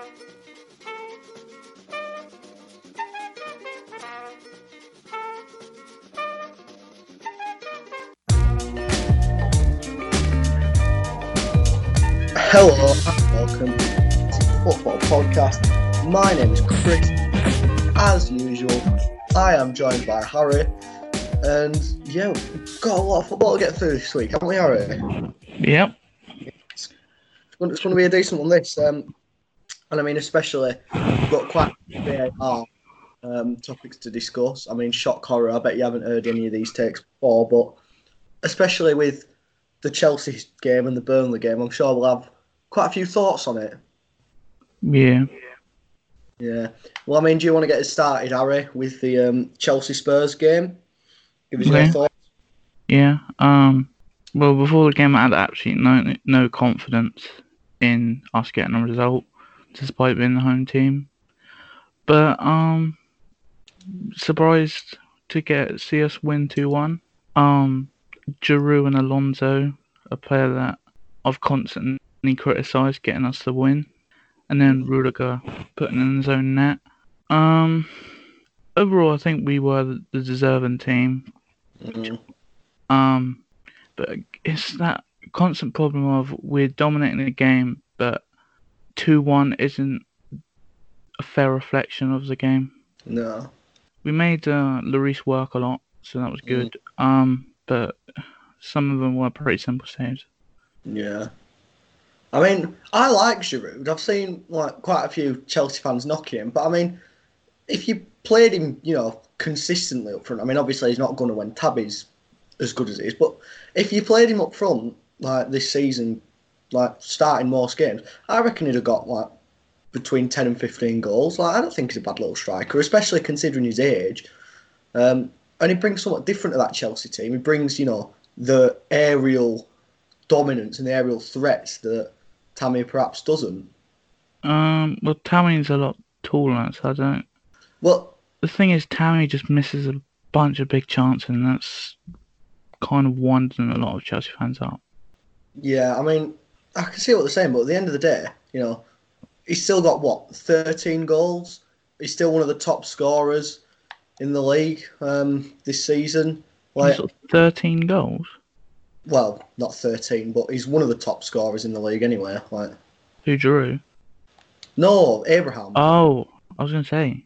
Hello and welcome to Football Podcast. My name is Chris. As usual, I am joined by Harry. And yeah, we've got a lot of football to get through this week, haven't we, Harry? Yep. It's going to be a decent one, this. And I mean, especially, we've got quite a VAR topics to discuss. I mean, shock horror, I bet you haven't heard any of these takes before, but especially with the Chelsea game and the Burnley game, I'm sure we'll have quite a few thoughts on it. Yeah. Yeah. Well, I mean, do you want to get us started, Harry, with the Chelsea Spurs game? Give us your thoughts. Yeah. Well, before the game, I had absolutely no confidence in us getting a result, despite being the home team. But surprised to see us win 2-1. Giroud and Alonso, a player that I've constantly criticised, getting us the win, and then Rudiger putting in his own net. Overall, I think we were the deserving team. But it's that constant problem of we're dominating the game, but 2-1 isn't a fair reflection of the game. No. We made Lloris work a lot, so that was good. But some of them were pretty simple saves. Yeah. I mean, I like Giroud. I've seen quite a few Chelsea fans knock him, but I mean, if you played him, consistently up front, I mean, obviously he's not going to when Tabby's as good as he is, but if you played him up front like this season, like starting most games, I reckon he'd have got between 10 and 15 goals. I don't think he's a bad little striker, especially considering his age. And he brings somewhat different to that Chelsea team. He brings, the aerial dominance and the aerial threats that Tammy perhaps doesn't. Well, Tammy's a lot taller, so I don't. Well, the thing is, Tammy just misses a bunch of big chances, and that's kind of winding a lot of Chelsea fans up. Yeah, I mean, I can see what they're saying, but at the end of the day, he's still got 13 goals. He's still one of the top scorers in the league this season. He's got 13 goals? Well, not 13, but he's one of the top scorers in the league anyway. Who, Giroud? No, Abraham. Oh, I was going to say.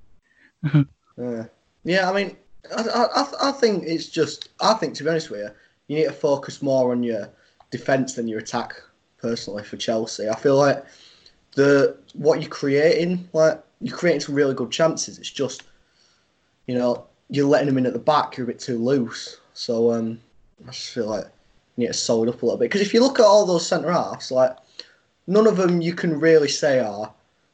Yeah, I mean, I think it's just... I think, to be honest with you, you need to focus more on your defence than your attack, personally, for Chelsea. I feel like what you're creating, you're creating some really good chances. It's just, you're letting them in at the back, you're a bit too loose. So, I just feel like you need to solid up a little bit. Because if you look at all those centre-halves, none of them you can really say are,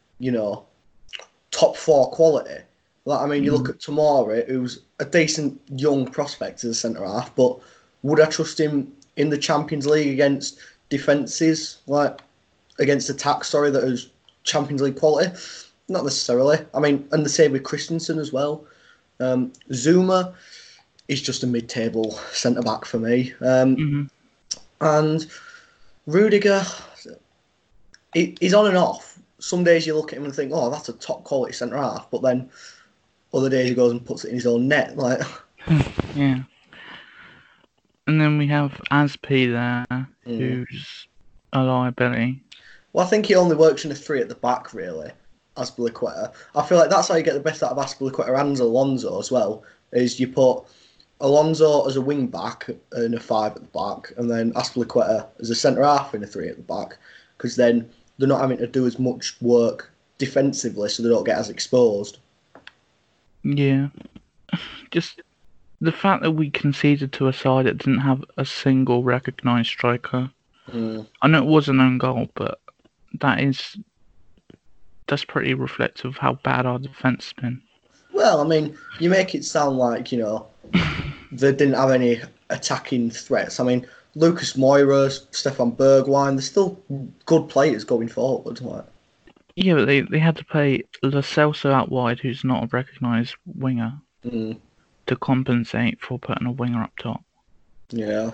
top 4 quality. You look at Tomori, who's a decent young prospect as a centre-half, but would I trust him in the Champions League against defences, against attacks, that is Champions League quality? Not necessarily. I mean, and the same with Christensen as well. Zuma is just a mid-table centre-back for me. And Rudiger, he's on and off. Some days you look at him and think, oh, that's a top-quality centre-half, but then other days he goes and puts it in his own net. Yeah. And then we have Aspi there, who's a liability. Well, I think he only works in a 3 at the back, really, Azpilicueta. I feel like that's how you get the best out of Azpilicueta and Alonso as well, is you put Alonso as a wing-back in a 5 at the back, and then Azpilicueta as a centre-half in a 3 at the back, because then they're not having to do as much work defensively, so they don't get as exposed. Yeah. Just the fact that we conceded to a side that didn't have a single recognised striker. I know it was an own goal, but that's pretty reflective of how bad our defence has been. Well, I mean, you make it sound like, they didn't have any attacking threats. I mean, Lucas Moura, Stefan Bergwijn, they're still good players going forward. Yeah, but they had to play Lo Celso out wide, who's not a recognised winger, to compensate for putting a winger up top. Yeah.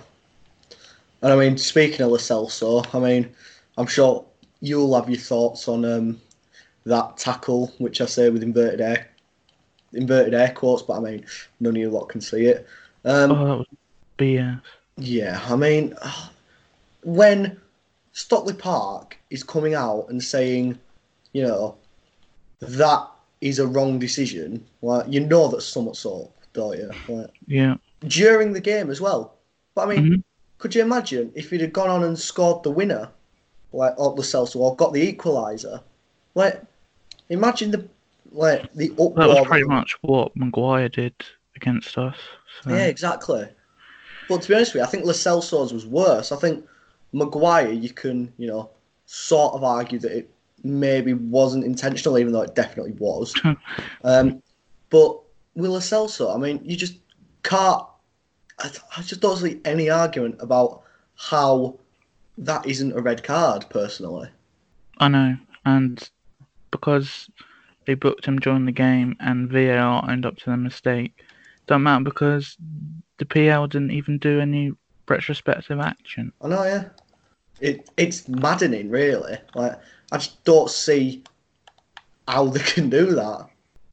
And I mean, speaking of Lo Celso, I mean, I'm sure you'll have your thoughts on that tackle, which I say with inverted air quotes, but I mean none of you lot can see it. Oh, that was BS. Yeah, I mean when Stockley Park is coming out and saying, you know, that is a wrong decision, like you know that's somewhat up, don't you? Like, Yeah. during the game as well. But I mean, hmm could you imagine if you'd have gone on and scored the winner, like or the Celso, or got the equaliser? Like, imagine the That was uproar. pretty much what Maguire did against us. Yeah, So exactly. But to be honest with you, I think Lo Celso's was worse. I think Maguire, you can, sort of argue that it maybe wasn't intentional, even though it definitely was. But with Lo Celso, I mean, you just can't. I just don't see any argument about how that isn't a red card, personally. I know, and because they booked him during the game and VAR owned up to the mistake, don't matter because the PL didn't even do any retrospective action. I know, yeah. It's maddening, really. Like, I just don't see how they can do that.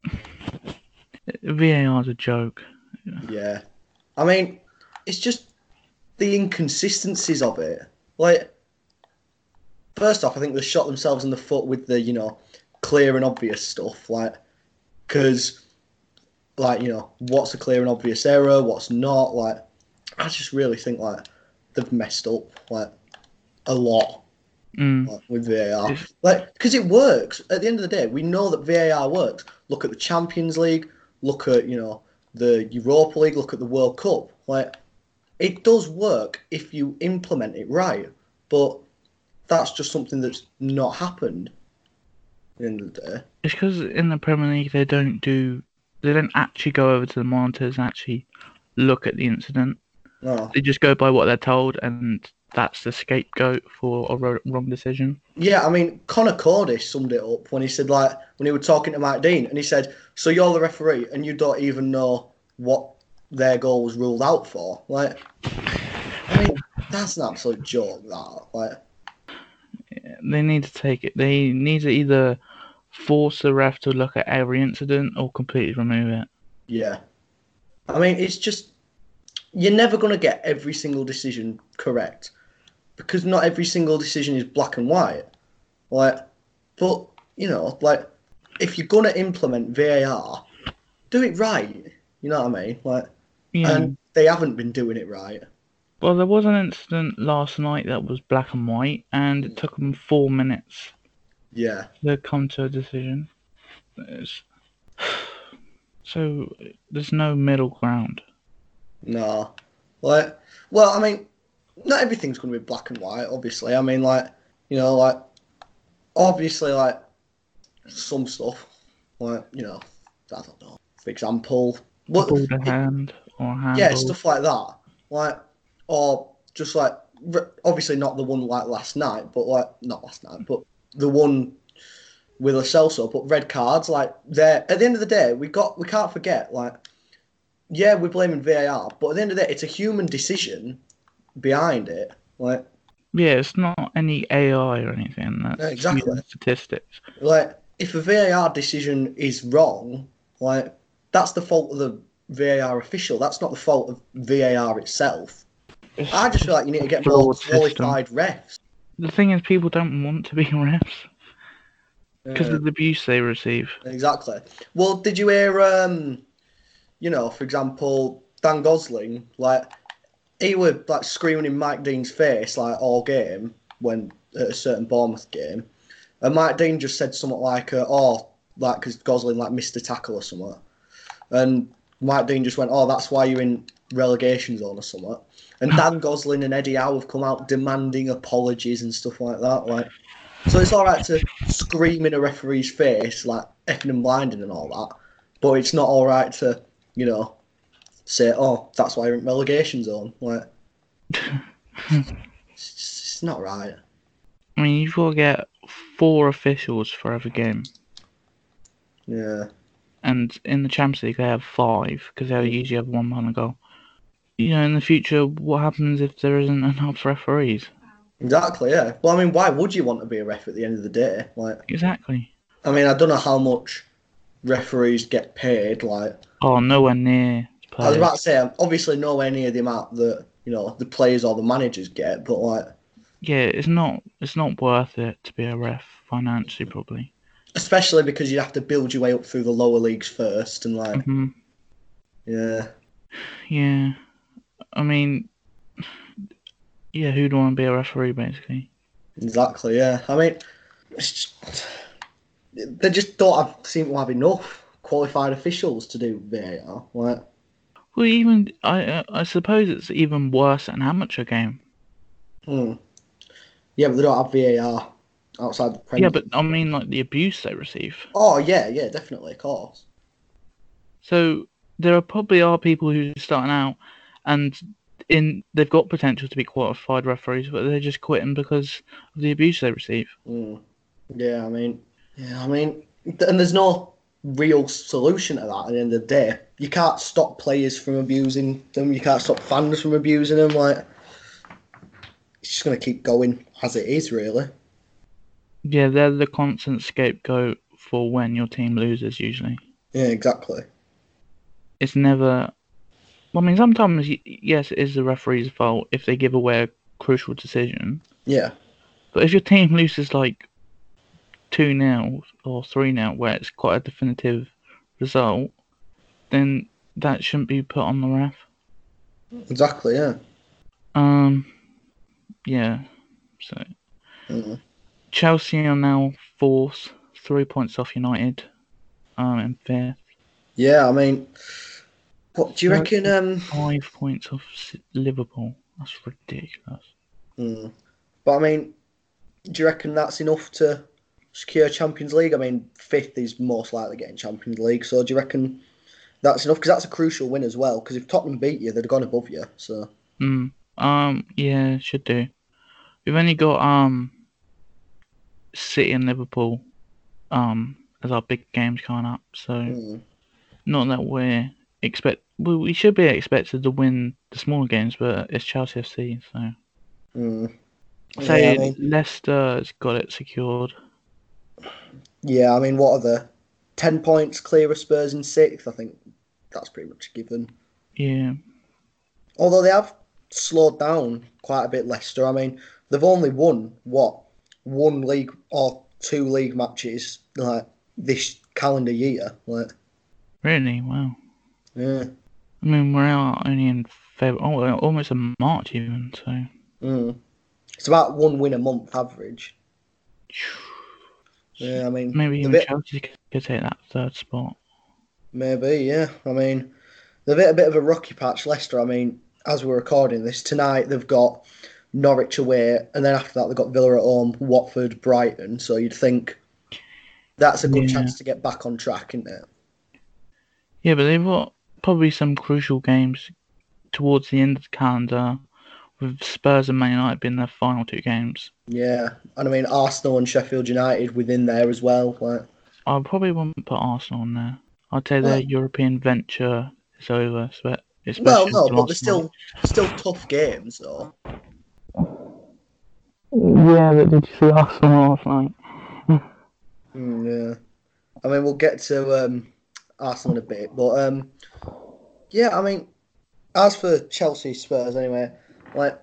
VAR's a joke. Yeah. I mean, it's just the inconsistencies of it. Like, first off, I think they shot themselves in the foot with the, clear and obvious stuff. Like, because, what's a clear and obvious error? What's not? Like, I just really think, like, they've messed up, like, a lot. Like, with VAR. Like, because it works. At the end of the day, we know that VAR works. Look at the Champions League. Look at, the Europa League. Look at the World Cup. Like, it does work if you implement it right. But that's just something that's not happened at the end of the day. It's because in the Premier League they don't actually go over to the monitors and actually look at the incident. No. They just go by what they're told, and that's the scapegoat for a wrong decision. Yeah, I mean, Connor Cody summed it up when he said, like, when he was talking to Mike Dean, and he said, so you're the referee and you don't even know what their goal was ruled out for. Like, I mean, that's an absolute joke, that. Like, They need to take it. They need to either force the ref to look at every incident or completely remove it. yeah. I mean, it's just, you're never going to get every single decision correct because not every single decision is black and white. Like, but, like, if you're going to implement VAR, do it right. You know what I mean? Like, Yeah. and they haven't been doing it right. Well, there was an incident last night that was black and white, and it took them 4 minutes Yeah. to come to a decision. So there's no middle ground. No. Like, well, I mean, not everything's going to be black and white, obviously. I mean, like, obviously, like, some stuff, like, I don't know. For example, Ball to hand or handball. yeah, stuff like that. Like, or just like, obviously not the one like last night, but like, not last night, but the one with Lo Celso, but red cards, like, they're, at the end of the day, we can't forget, like, yeah, we're blaming VAR, but at the end of the day, it's a human decision behind it. Like, yeah, it's not any AI or anything. That's exactly statistics. Like, if a VAR decision is wrong, like, that's the fault of the VAR official. That's not the fault of VAR itself. I just feel like you need to get more qualified refs. The thing is, people don't want to be refs because of the abuse they receive. Exactly. Well, did you hear, for example, Dan Gosling, like, he was like screaming in Mike Dean's face like all game when at a certain Bournemouth game, and Mike Dean just said something like, because Gosling like missed a tackle or something, and Mike Dean just went, that's why you're in relegation zone or something. And Dan Gosling and Eddie Howe have come out demanding apologies and stuff like that. Like, so it's all right to scream in a referee's face, like effing and blinding and all that, but it's not all right to, say, that's why you're in relegation zone. Like, it's not right. I mean, you've got to get 4 officials for every game. Yeah. And in the Champions League, they have 5 because they usually have 1 man a goal. In the future, what happens if there isn't enough referees? Exactly, yeah. Well, I mean, why would you want to be a ref at the end of the day? Like, exactly. I mean, I don't know how much referees get paid. Like, Oh, nowhere near I was players. about to say, I'm obviously nowhere near the amount that the players or the managers get, but like, Yeah, it's not worth it to be a ref financially, probably. especially because you have to build your way up through the lower leagues first, and like, yeah, Yeah, I mean, yeah, who'd want to be a referee, basically? exactly, yeah. I mean, it's just, they just seem to have enough qualified officials to do VAR. Like, Well, even I suppose it's even worse at an amateur game. hmm. Yeah, but they don't have VAR outside the Yeah, Premier but League. I mean, like the abuse they receive. Oh yeah, yeah, definitely, of course. So probably are people who are starting out, and they've got potential to be qualified referees, but they're just quitting because of the abuse they receive. Mm. Yeah, I mean, and there's no real solution to that. At the end of the day, you can't stop players from abusing them. You can't stop fans from abusing them. Like, it's just gonna keep going as it is, really. Yeah, they're the constant scapegoat for when your team loses. Usually, Yeah, exactly. it's never. Well, I mean, sometimes yes, it is the referee's fault if they give away a crucial decision. Yeah, But if your team loses like 2-0 or 3-0, where it's quite a definitive result, then that shouldn't be put on the ref. exactly. Yeah. Um, yeah. So Mm. Chelsea are now fourth, 3 points off United. In fifth. Yeah, I mean, what do you They're reckon? 5 points off Liverpool. That's ridiculous. Mm. But I mean, do you reckon that's enough to secure Champions League? I mean, fifth is most likely getting Champions League. So do you reckon that's enough? Because that's a crucial win as well. Because if Tottenham beat you, they'd have gone above you. So. Yeah, should do. We've only got City and Liverpool as our big games coming up. So Mm. not that we should be expected to win the smaller games, but it's Chelsea FC, so Mm. Yeah, I say mean, Leicester has got it secured. what are the 10 points clear of Spurs in sixth? I think that's pretty much given. Yeah, Although they have slowed down quite a bit, Leicester. I mean, they've only won what, one league or two league matches like this calendar year. Like, really, wow. yeah. I mean, we're out only in February, almost in March even. So Mm. It's about one win a month average. Yeah, I mean, maybe the even bit Chelsea could take that third spot. maybe, yeah. I mean, they've hit a bit of a rocky patch, Leicester. I mean, as we're recording this tonight, they've got Norwich away, and then after that they've got Villa at home, Watford, Brighton. So you'd think that's a good Yeah, chance to get back on track, isn't it? yeah, but they've got probably some crucial games towards the end of the calendar, with Spurs and Man United being their final two games. Yeah, and I mean Arsenal and Sheffield United within there as well. I probably wouldn't put Arsenal on there. I'd say their Like, European venture is over, well, especially no, after but they're last night. still tough games though. Yeah, but did you see Arsenal last night? Yeah, I mean we'll get to Arsenal in a bit, but yeah, I mean as for Chelsea Spurs anyway, like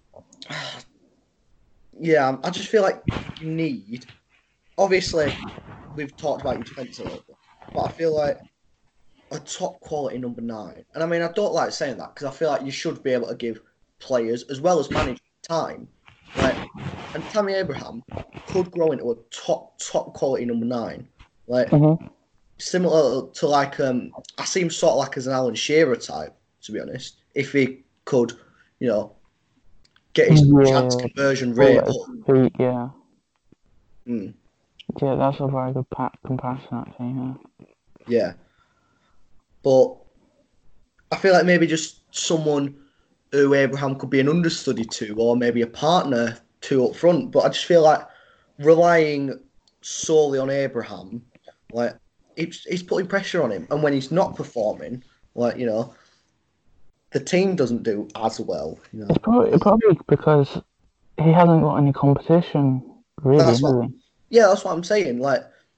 yeah, I just feel like you need. Obviously, we've talked about your defence a little bit, but I feel like a top quality number nine. And I mean, I don't like saying that because I feel like you should be able to give players as well as managers time. Like, and Tammy Abraham could grow into a top quality number nine. Like similar to like I see him sort of like as an Alan Shearer type, to be honest. If he could, you know, get his chance Yeah, conversion all rate at his up. feet, yeah. Mm, Yeah, that's a very good comparison, actually, yeah. yeah, but I feel like maybe just someone who Abraham could be an understudy to, or maybe a partner to up front. But I just feel like relying solely on Abraham, like he's putting pressure on him, and when he's not performing, like the team doesn't do as well. It's probably because he hasn't got any competition, really, That's has what, he? yeah, that's what I'm saying. Like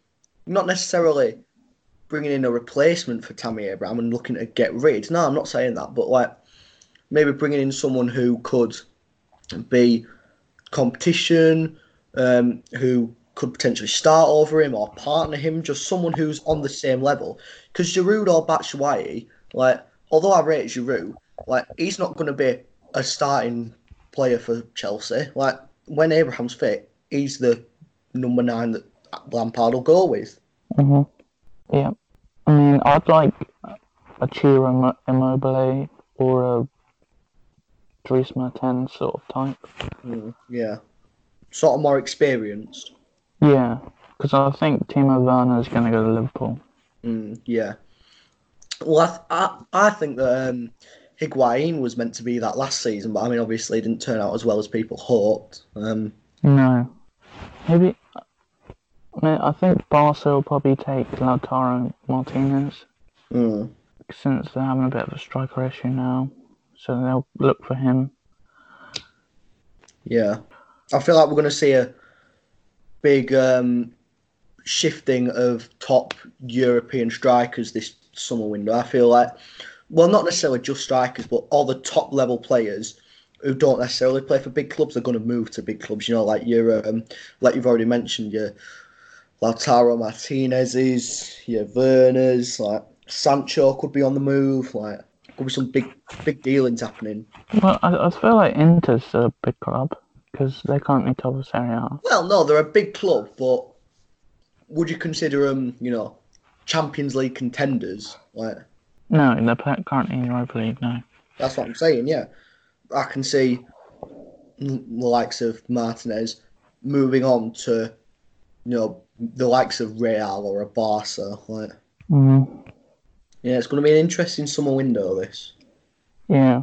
not necessarily bringing in a replacement for Tammy Abraham and looking to get rid. No, I'm not saying that, but like maybe bringing in someone who could be competition, who could potentially start over him or partner him, just someone who's on the same level. Because Giroud or Batshuayi, like, although I rate Giroud, like, he's not going to be a starting player for Chelsea. Like, when Abraham's fit, he's the number 9 that Lampard will go with. Yeah. I mean, I'd like a Ciro Immobile or a Dries Mertens sort of type. Yeah. Sort of more experienced. Yeah, because I think Timo Werner is going to go to Liverpool. Yeah. Well, I think that Higuain was meant to be that last season, but I mean, obviously, it didn't turn out as well as people hoped. No. Maybe. I mean, I think Barca will probably take Lautaro Martinez. Since they're having a bit of a striker issue now. So they'll look for him. Yeah. I feel like we're going to see a big shifting of top European strikers this summer window. I feel like, well, not necessarily just strikers, but all the top level players who don't necessarily play for big clubs are going to move to big clubs. You know, like your, like you've already mentioned, your Lautaro Martinez's, your Werner's, like Sancho could be on the move. Like, could be some big dealings happening. Well, I feel like Inter's a big club because they're currently top of Serie A. Well, no, they're a big club, but would you consider them, you know, Champions League contenders? Like, no, they're currently in Europa League. No, that's what I'm saying. Yeah, I can see the likes of Martinez moving on to, you know, the likes of Real or a Barca. Like, yeah, it's going to be an interesting summer window. This. Yeah.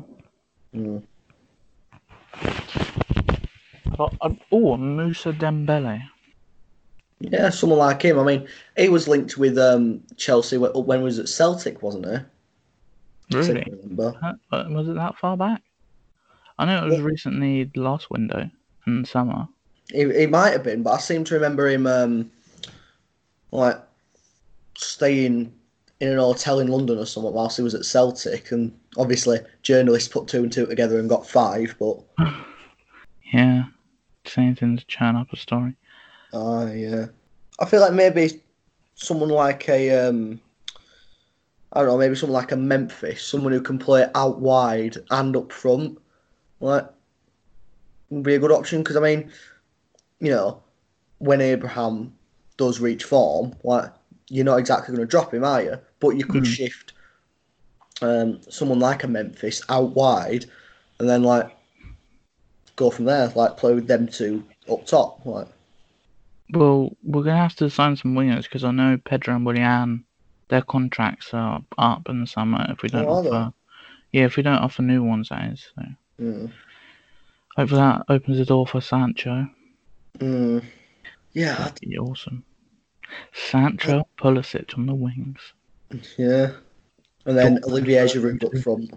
Moussa Dembele. Yeah, someone like him. I mean, he was linked with Chelsea when he was at Celtic, wasn't he? Really? Was it that far back? I know it was recently the last window in the summer. He might have been, but I seem to remember him like staying in an hotel in London or something whilst he was at Celtic, and obviously journalists put 2 and 2 together and got 5. But yeah, same thing to churn up a story. Yeah. I feel like maybe someone like a I don't know, maybe someone like a Memphis, someone who can play out wide and up front, like, would be a good option. Because I mean, you know, when Abraham does reach form, like, you're not exactly going to drop him, are you? But you could shift someone like a Memphis out wide, and then like go from there, like play with them 2 up top, like. Well, we're going to have to sign some wingers because I know Pedro and Willian, their contracts are up in the summer if we don't offer. Yeah, if we don't offer new ones, that is. So. Hopefully that opens the door for Sancho. Yeah, that'd be awesome. Sancho, Pulisic on the wings. Yeah, and then Olivier Giroud up front.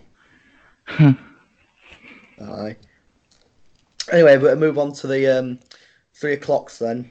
Aye. Anyway, we'll move on to the 3 o'clocks then.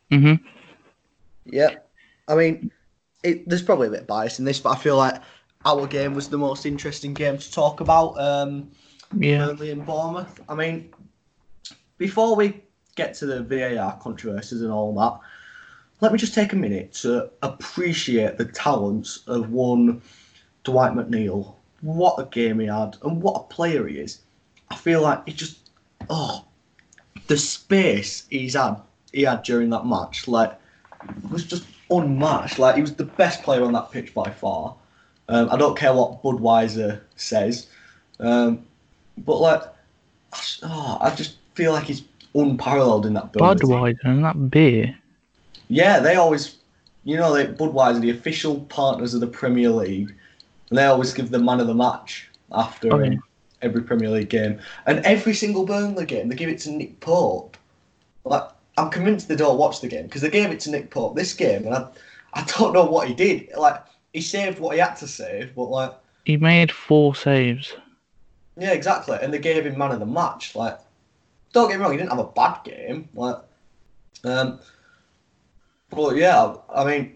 Yeah, I mean, there's probably a bit of bias in this, but I feel like our game was the most interesting game to talk about. Burnley and Bournemouth. I mean, before we get to the VAR controversies and all that, let me just take a minute to appreciate the talents of one Dwight McNeil. What a game he had, and what a player he is. I feel like he just, the space he had during that match, like, was just unmatched. Like, he was the best player on that pitch by far. I don't care what Budweiser says, but like, I just feel like he's unparalleled in that building. Budweiser and that beer. Yeah, they always, you know, Budweiser, the official partners of the Premier League, and they always give the man of the match after every Premier League game. And every single Burnley game, they give it to Nick Pope. Like, I'm convinced they don't watch the game because they gave it to Nick Pope this game, and I don't know what he did. Like, he saved what he had to save, but like, he made 4 saves. Yeah, exactly, and they gave him man of the match. Like, don't get me wrong, he didn't have a bad game. Like, but yeah, I mean,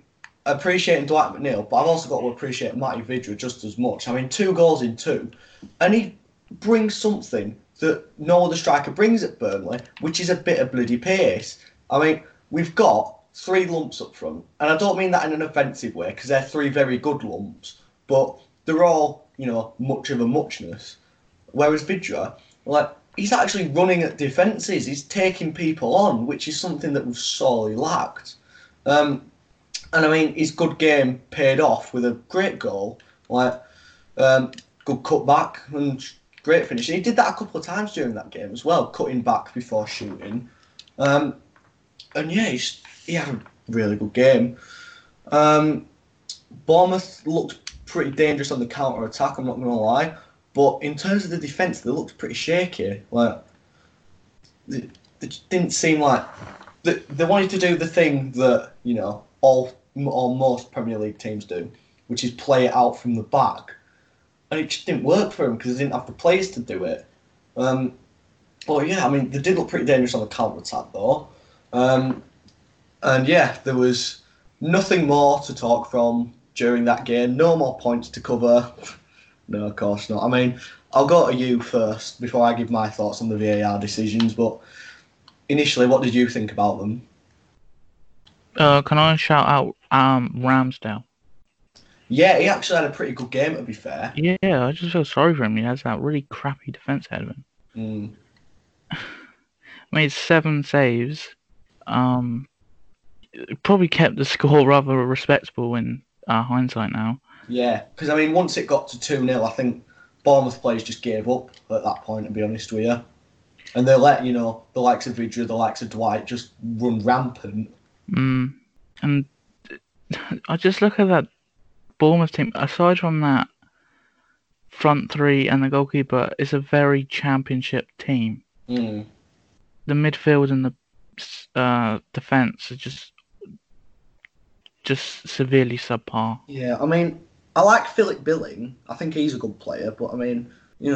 appreciating Dwight McNeil, but I've also got to appreciate Matty Vidra just as much. I mean, 2 goals in 2, and he brings something that no other striker brings at Burnley, which is a bit of bloody pace. I mean, we've got 3 lumps up front, and I don't mean that in an offensive way, because they're 3 very good lumps, but they're all, much of a muchness. Whereas Vidra, he's actually running at defences, he's taking people on, which is something that we've sorely lacked. And I mean, his good game paid off with a great goal, good cutback and great finish. And he did that a couple of times during that game as well, cutting back before shooting. And yeah, he had a really good game. Bournemouth looked pretty dangerous on the counter attack. I'm not going to lie, but in terms of the defence, they looked pretty shaky. They didn't seem like they wanted to do the thing that all or most Premier League teams do, which is play it out from the back. And it just didn't work for them because they didn't have the players to do it. But yeah, I mean, they did look pretty dangerous on the counter-attack though. And yeah, there was nothing more to talk from during that game. No more points to cover. No, of course not. I mean, I'll go to you first before I give my thoughts on the VAR decisions. But initially, what did you think about them? Can I shout out Ramsdale? Yeah, he actually had a pretty good game, to be fair. Yeah, I just feel sorry for him. He has that really crappy defence ahead of him. Made 7 saves. Probably kept the score rather respectable in hindsight now. Yeah, because I mean, once it got to 2-0, I think Bournemouth players just gave up at that point, to be honest with you. And they let, the likes of Vidra, the likes of Dwight just run rampant. And I just look at that Bournemouth team. Aside from that front 3 and the goalkeeper, it's a very championship team. The midfield and the defence are just severely subpar. Yeah, I mean, I like Philip Billing. I think he's a good player, but I mean,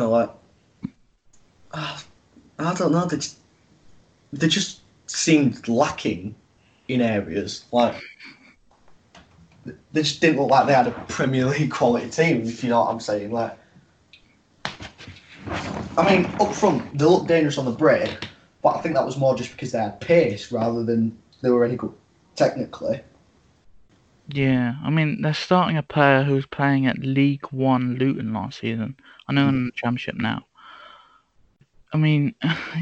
I don't know. They just seemed lacking in areas. They just didn't look like they had a Premier League quality team, if you know what I'm saying. I mean, up front, they looked dangerous on the break, but I think that was more just because they had pace rather than they were any good technically. Yeah, I mean, they're starting a player who was playing at League One Luton last season. I know in the Championship now. I mean,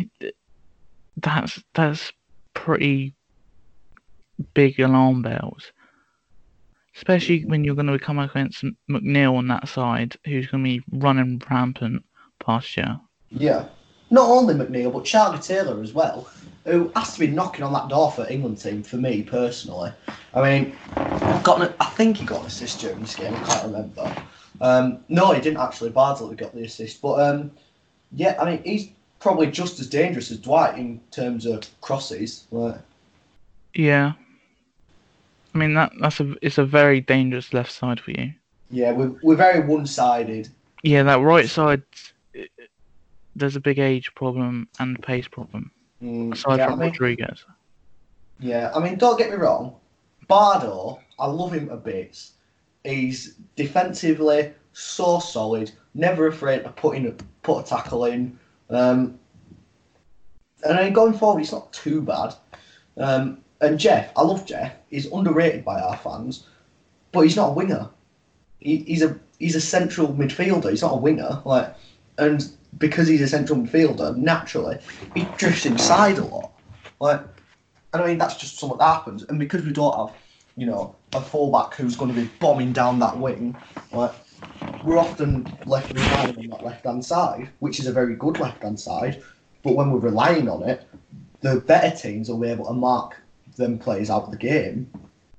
that's pretty big alarm bells. Especially when you're going to come against McNeil on that side, who's going to be running rampant past you. Yeah. Not only McNeil, but Charlie Taylor as well, who has to be knocking on that door for England team, for me personally. I mean, I think he got an assist during this game, I can't remember. No, he didn't actually. Bardsley got the assist. But, yeah, I mean, he's probably just as dangerous as Dwight in terms of crosses. Yeah. I mean, it's a very dangerous left side for you. Yeah, we're very one-sided. Yeah, that right side, there's a big age problem and pace problem. Aside from Rodriguez. Yeah, I mean, don't get me wrong. Bardo, I love him a bit. He's defensively so solid, never afraid to put a tackle in. And then going forward, he's not too bad. And Jeff, I love Jeff. He's underrated by our fans, but he's not a winger. He's a central midfielder. He's not a winger. And because he's a central midfielder, naturally he drifts inside a lot. And I mean, that's just something that happens. And because we don't have, a fullback who's going to be bombing down that wing, we're often left relying on that left-hand side, which is a very good left-hand side. But when we're relying on it, the better teams will be able to mark them players out of the game.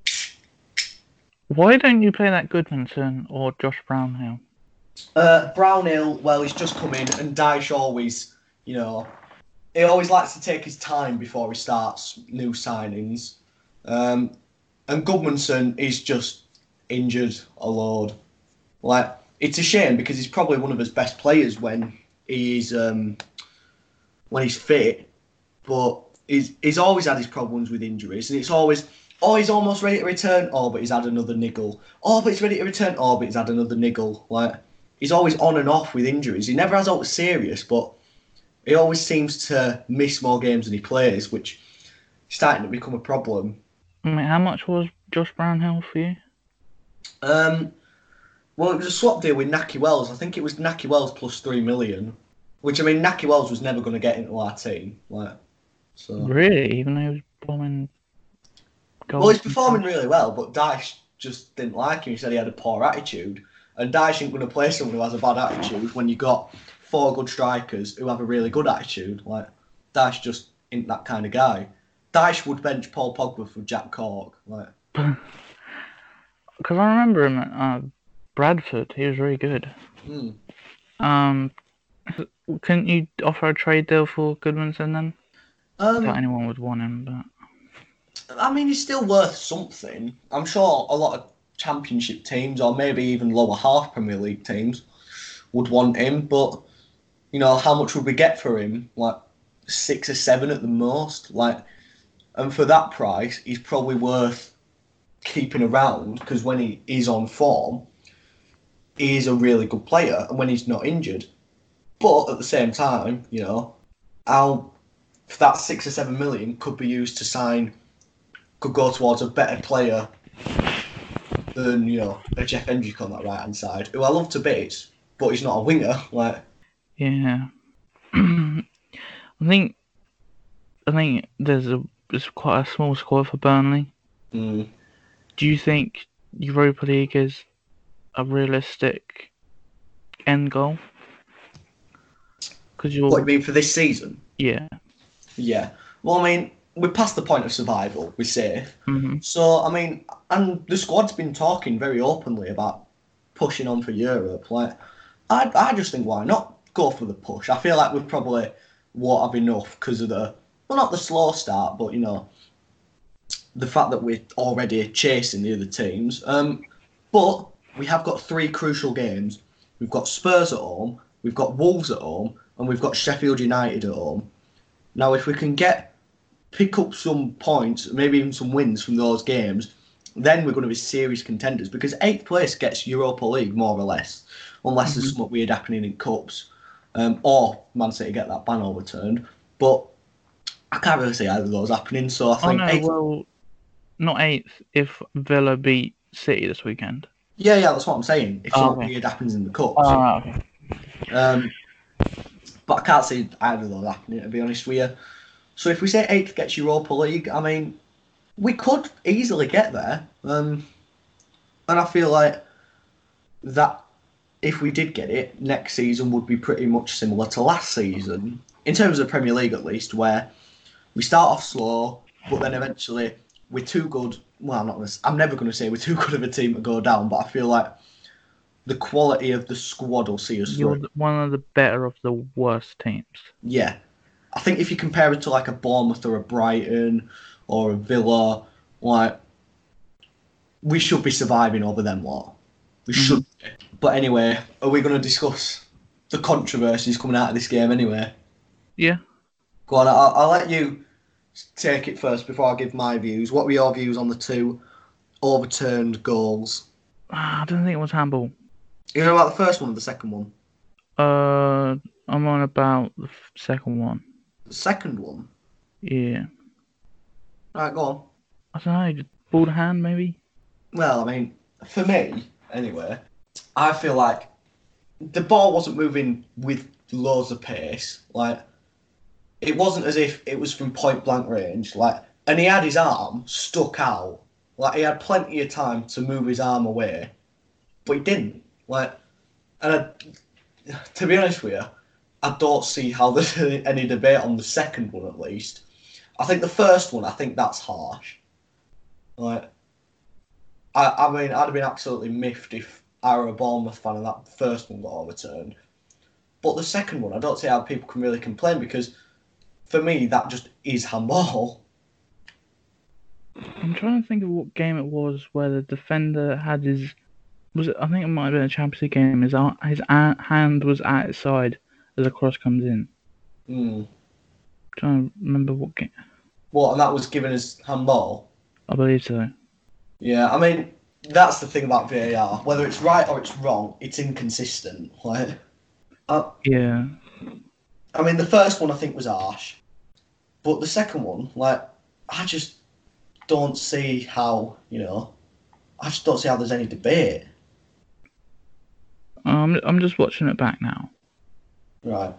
Why don't you play that Goodmanson or Josh Brownhill? Brownhill, well, he's just come in, and Dyche always, he always likes to take his time before he starts new signings. And Goodmanson is just injured a load. It's a shame because he's probably one of his best players when he's fit, but he's always had his problems with injuries, and it's always Oh, he's almost ready to return. Oh, but he's had another niggle. Oh, but he's ready to return. Oh, but he's had another niggle. Like, he's always on and off with injuries. He never has out serious, but he always seems to miss more games than he plays, which is starting to become a problem. I mean, how much was Josh Brownhill for you? Well, it was a swap deal with Naki Wells. I think it was Naki Wells plus 3 million, which I mean, Naki Wells was never going to get into our team. Like, so Really, even though he was bombing goals. well, he's performing really well, but Dyche just didn't like him. He said he had a poor attitude, and Dyche ain't going to play someone who has a bad attitude when you got 4 good strikers who have a really good attitude. Like, Dyche just ain't that kind of guy. Dyche would bench Paul Pogba for Jack Cork. Like, because I remember him at Bradford. He was really good. Couldn't you offer a trade deal for Goodmanson then? I doubt anyone would want him, but I mean, he's still worth something. I'm sure a lot of Championship teams, or maybe even lower half Premier League teams, would want him. But you know, how much would we get for him? Like 6 or 7 at the most. Like, and for that price, he's probably worth keeping around because when he is on form, he is a really good player, and when he's not injured. But at the same time, you know, that 6 or 7 million could be used to sign, could go towards a better player than, you know, a Jeff Hendrick on that right hand side, who I love to bits, but he's not a winger. Like, yeah, I think there's quite a small squad for Burnley. Do you think Europa League is a realistic end goal? What do you mean for this season? Yeah. Yeah. Well, I mean, we're past the point of survival. We're safe. So, I mean, and the squad's been talking very openly about pushing on for Europe. Like, I just think, why not go for the push? I feel like we probably won't have enough because of not the slow start, but, you know, the fact that we're already chasing the other teams. But we have got 3 crucial games. We've got Spurs at home, we've got Wolves at home, and we've got Sheffield United at home. Now, if we can pick up some points, maybe even some wins from those games, then we're going to be serious contenders because 8th place gets Europa League, more or less, unless there's something weird happening in Cups, or Man City get that ban overturned. But I can't really see either of those happening, so I think... well, not 8th if Villa beat City this weekend. Yeah, that's what I'm saying. If something weird happens in the Cups. Okay. But I can't see either of those happening, to be honest with you. So if we say 8th gets Europa League, I mean, we could easily get there. And I feel like that if we did get it, next season would be pretty much similar to last season, in terms of the Premier League at least, where we start off slow, but then eventually we're too good. Well, I'm never going to say we're too good of a team to go down, but I feel like the quality of the squad will see us through. You're one of the better of the worst teams. Yeah. I think if you compare it to like a Bournemouth or a Brighton or a Villa, like, we should be surviving over them lot. We should. But anyway, are we going to discuss the controversies coming out of this game anyway? Yeah. Go on, I'll let you take it first before I give my views. What were your views on the 2 overturned goals? I don't think it was handball. You know about the first one or the second one? I'm on about the second one. The second one? Yeah. Right, go on. I don't know, just ball to hand maybe? Well, I mean, for me, anyway, I feel like the ball wasn't moving with loads of pace. Like, it wasn't as if it was from point blank range. Like, and he had his arm stuck out. Like, he had plenty of time to move his arm away, but he didn't. Like, and to be honest with you, I don't see how there's any debate on the second one, at least. I think the first one, I think that's harsh. Like, I mean, I'd have been absolutely miffed if I were a Bournemouth fan and that first one got overturned. But the second one, I don't see how people can really complain because, for me, that just is handball. I'm trying to think of what game it was where the defender had his... I think it might have been a Champions League game. His hand was at his side as a cross comes in. Trying to remember what game. What, and that was given as handball? I believe so. Yeah, I mean, that's the thing about VAR. Whether it's right or it's wrong, it's inconsistent. Like, Yeah. I mean, the first one I think was harsh, but the second one, like, I just don't see how, I just don't see how there's any debate. I'm just watching it back now. Right.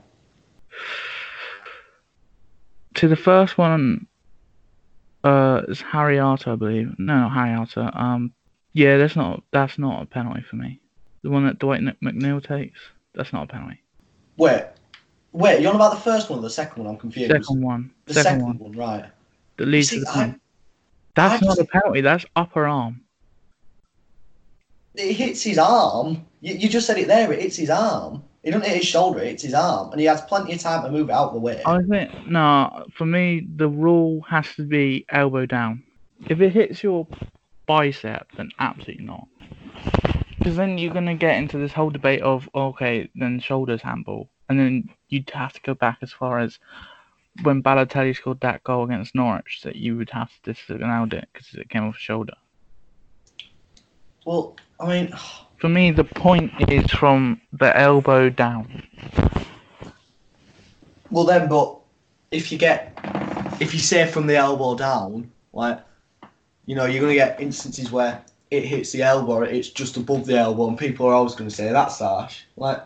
To the first one, it's Harry-Arter, I believe. No, not Harry-Arter. Yeah, that's not a penalty for me. The one that Dwight McNeil takes, that's not a penalty. Wait, you're on about the first one or the second one? I'm confused. Second one. The second one, right. That leads to the point. That's not a penalty, that's upper arm. It hits his arm. You just said it there, it hits his arm. It doesn't hit his shoulder, it hits his arm. And he has plenty of time to move it out of the way. I think, for me, the rule has to be elbow down. If it hits your bicep, then absolutely not. Because then you're going to get into this whole debate of, okay, then shoulders handball. And then you'd have to go back as far as when Balotelli scored that goal against Norwich, that you would have to disavow it because it came off the shoulder. Well, I mean, for me, the point is from the elbow down. Well then, but if you say from the elbow down, like, you're going to get instances where it hits the elbow or it's just above the elbow and people are always going to say that's harsh. Like,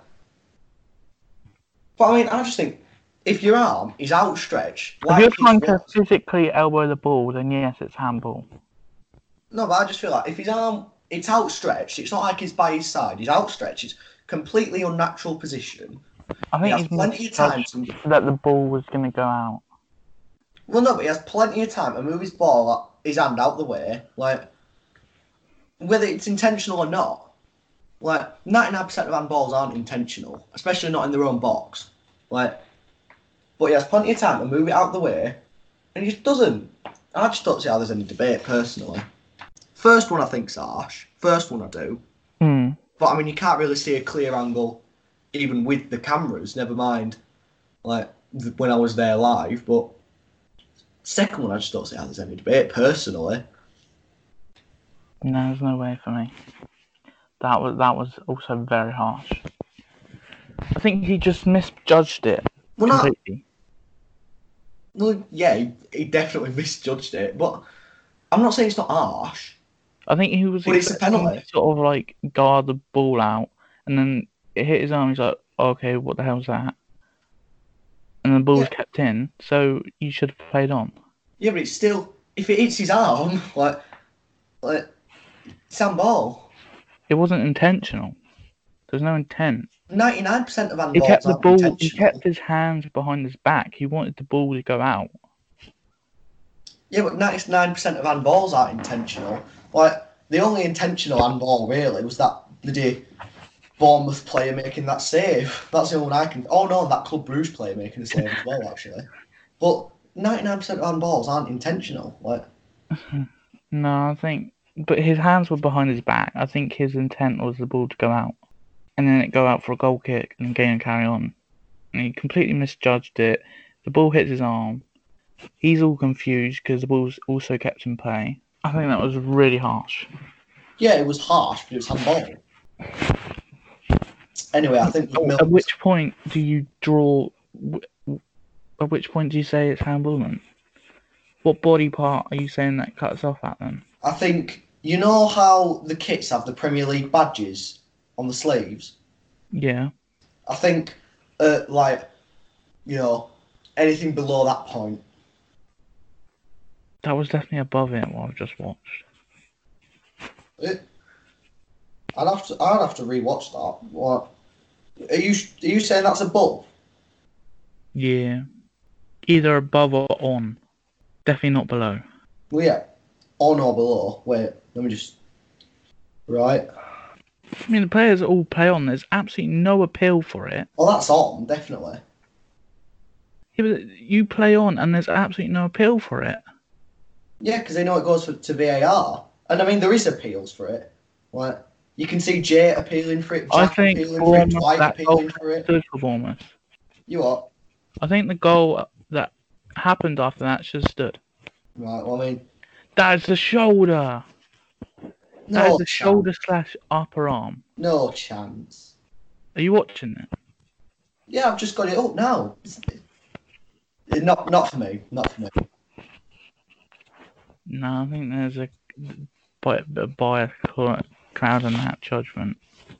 but I mean, I just think if your arm is outstretched, if you're trying to physically elbow the ball, then yes, it's handball. No, but I just feel like if his arm, it's outstretched, it's not like he's by his side, he's outstretched, it's completely unnatural position. I think he's plenty of time that the ball was going to go out. Well, no, but he has plenty of time to move his his hand out the way, like, whether it's intentional or not. Like, 99% of handballs aren't intentional, especially not in their own box. Like, but he has plenty of time to move it out the way, and he just doesn't. I just don't see how there's any debate, personally. First one I think's harsh. First one I do. But, I mean, you can't really see a clear angle, even with the cameras, never mind, like, when I was there live. But second one, I just don't see how there's any debate, personally. No, there's no way for me. That was also very harsh. I think he just misjudged it completely. Well, yeah, he definitely misjudged it, but I'm not saying it's not harsh. I think he was expecting to sort of like guard the ball out, and then it hit his arm. He's like, okay, what the hell's that? And the ball was kept in, so you should have played on. Yeah, but it's still, if it hits his arm, like it's handball. It wasn't intentional. There's no intent. 99% of handballs he kept the ball. Intentional. He kept his hands behind his back. He wanted the ball to go out. Yeah, but 99% of handballs aren't intentional. Like, the only intentional handball really was that bloody Bournemouth player making that save. That's the only one I can. Oh no, that Club Brugge player making a save as well, actually. But 99% of handballs aren't intentional. Like, no, I think. But his hands were behind his back. I think his intent was the ball to go out, and then it go out for a goal kick and gain and carry on. And he completely misjudged it. The ball hits his arm. He's all confused because the ball's also kept in play. I think that was really harsh. Yeah, it was harsh, but it was handball. Anyway, I think... At which point do you draw... At which point do you say it's handball then? What body part are you saying that cuts off at then? I think, you know how the kits have the Premier League badges on the sleeves? Yeah. I think, anything below that point. That was definitely above it, what I've just watched. I'd have to rewatch that. What? Are you saying that's above? Yeah. Either above or on. Definitely not below. Well, yeah. On or below. Wait, let me just... Right. I mean, the players all play on. There's absolutely no appeal for it. Well, that's on, definitely. Yeah, but you play on and there's absolutely no appeal for it. Yeah, because they know it goes to VAR. And, I mean, there is appeals for it. Like, you can see Jay appealing for it, Jack appealing for it, Dwight appealing for it. Stood for Bournemouth. You what? I think the goal that happened after that should have stood. Right, well, I mean... That is the shoulder. That is No the chance. shoulder / upper arm. No chance. Are you watching it? Yeah, I've just got it up now. Not for me. Not for me. No, I think there's a bias crowd in that judgment.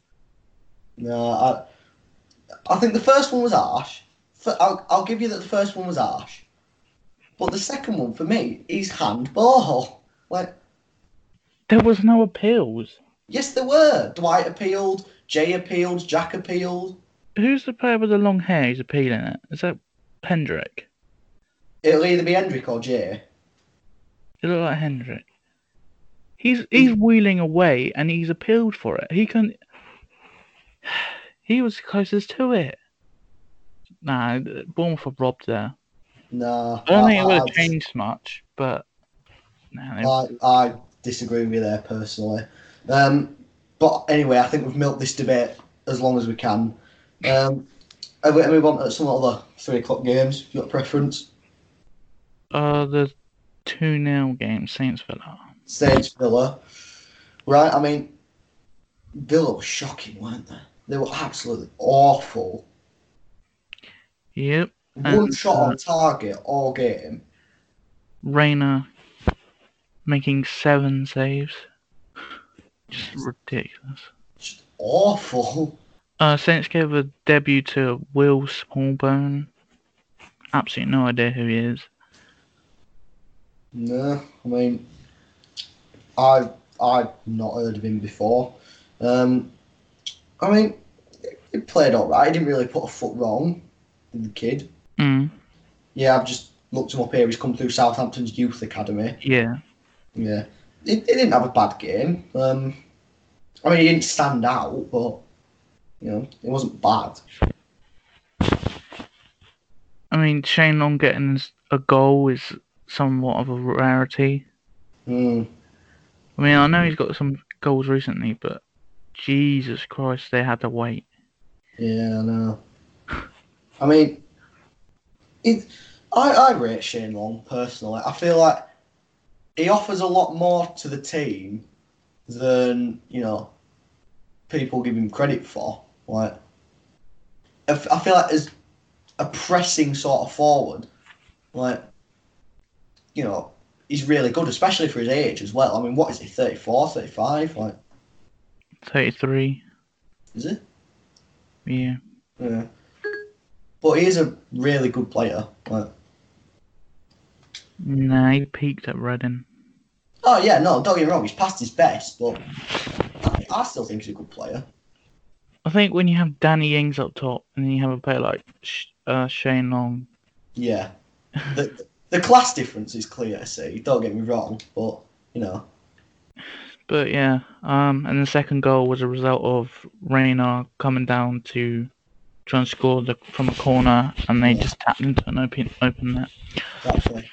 No, I think the first one was harsh. I'll give you that the first one was harsh. But the second one, for me, is handball. Like, there was no appeals. Yes, there were. Dwight appealed, Jay appealed, Jack appealed. Who's the player with the long hair who's appealing it? Is that Hendrick? It'll either be Hendrick or Jay. It looked like Hendrick. He's wheeling away and he's appealed for it. He was closest to it. Nah, Bournemouth were robbed there. No. I don't think it would have changed much, but I disagree with you there personally. But anyway, I think we've milked this debate as long as we can. I move on to some other 3 o'clock games. You got a preference? The 2-0 game, Saints Villa. Saints Villa. Right, I mean, Villa were shocking, weren't they? They were absolutely awful. Yep. One shot on target all game. Reina making 7 saves. Just ridiculous. Just awful. Saints gave a debut to Will Smallbone. Absolutely no idea who he is. No, I mean, I've not heard of him before. I mean, he played all right. He didn't really put a foot wrong, the kid. Mm. Yeah, I've just looked him up here. He's come through Southampton's youth academy. Yeah. Yeah. He didn't have a bad game. I mean, he didn't stand out, but, you know, it wasn't bad. I mean, Shane Long getting a goal is somewhat of a rarity. Mm. I mean, I know he's got some goals recently, but Jesus Christ, they had to wait. Yeah, I know. I mean, I rate Shane Long, personally. I feel like he offers a lot more to the team than, you know, people give him credit for. Like, I feel like as a pressing sort of forward, like, you know, he's really good, especially for his age as well. I mean, what is he, 34, 35? Like, 33. Is he? Yeah. Yeah. But he is a really good player. Like, nah, he peaked at Reading. oh, yeah, no, don't get me wrong, he's past his best, but I still think he's a good player. I think when you have Danny Ings up top and then you have a player like Shane Long. Yeah. The class difference is clear to see, don't get me wrong, but, you know. But yeah, and the second goal was a result of Reina coming down to try and score from a corner, and they just tapped into an open net. Exactly.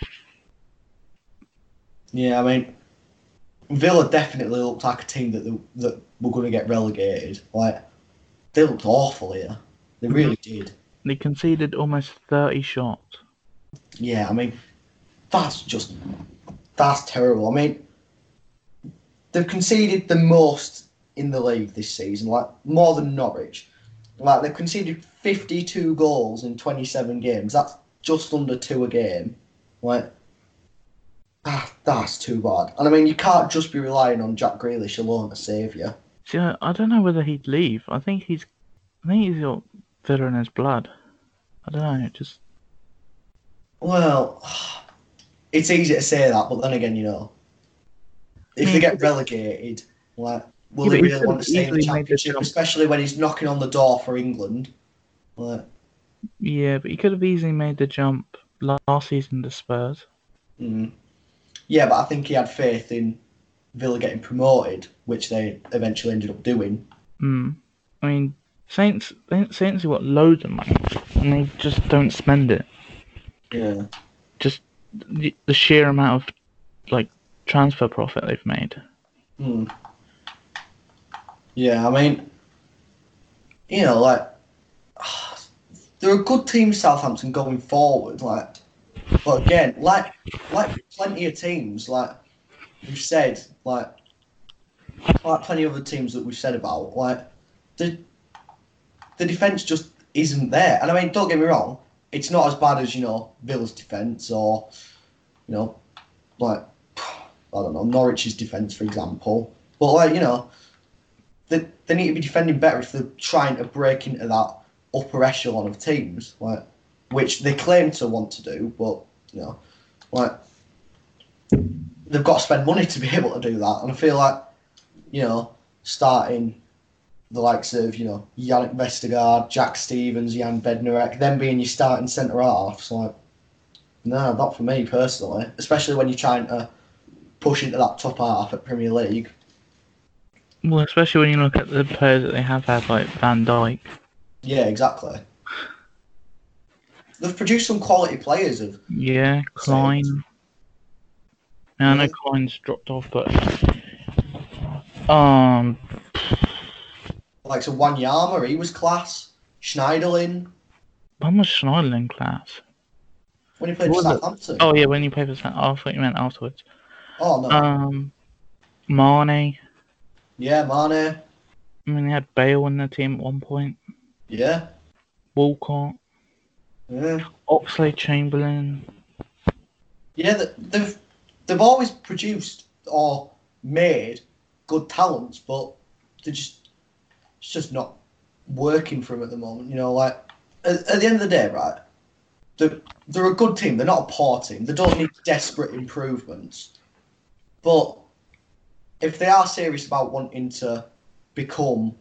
Yeah, I mean, Villa definitely looked like a team that were going to get relegated. Like, they looked awful here. They really did. They conceded almost 30 shots. Yeah, I mean, that's terrible. I mean, they've conceded the most in the league this season, like more than Norwich. Like, they've conceded 52 goals in 27 games. That's just under 2 a game. Like, that's too bad. And I mean, you can't just be relying on Jack Grealish alone to save you. See, I don't know whether he'd leave. I think he's got Villa in his blood. I don't know, just... Well, it's easy to say that, but then again, you know, if they get relegated, like, will they really want to stay in the Championship, especially when he's knocking on the door for England? Like, yeah, but he could have easily made the jump last season to Spurs. Yeah, but I think he had faith in Villa getting promoted, which they eventually ended up doing. I mean, Saints have got loads of money, and they just don't spend it. Yeah. Just the sheer amount of, like, transfer profit they've made. Yeah, I mean, you know, like, they're a good team, Southampton, going forward. Like, but again, like plenty of teams, like, we've said, like plenty of other teams that we've said about, like the defence just isn't there. And I mean, don't get me wrong, it's not as bad as Villa's defence or like I don't know Norwich's defence, for example. But like they need to be defending better if they're trying to break into that upper echelon of teams, like which they claim to want to do, but like they've got to spend money to be able to do that. And I feel like starting the likes of Yannick Vestergaard, Jack Stevens, Jan Bednarek, them being your starting centre halves, like no, not for me personally. Especially when you're trying to push into that top half at Premier League. Well, especially when you look at the players that they have had, like Van Dijk. Yeah, exactly. They've produced some quality players. Yeah, Klein. I know Klein's dropped off, but like so Wanyama, he was class. Schneiderlin. When was Schneiderlin class? When he played for Southampton. Oh yeah, when he played for Southampton. I thought you meant afterwards. Oh no. Mane. Yeah, Mane. I mean, they had Bale in the team at one point. Yeah. Walcott. Yeah. Oxlade-Chamberlain. Yeah, they've always produced or made good talents, but it's just not working for them at the moment. Like at the end of the day, right? They're a good team. They're not a poor team. They don't need desperate improvements. But if they are serious about wanting to become,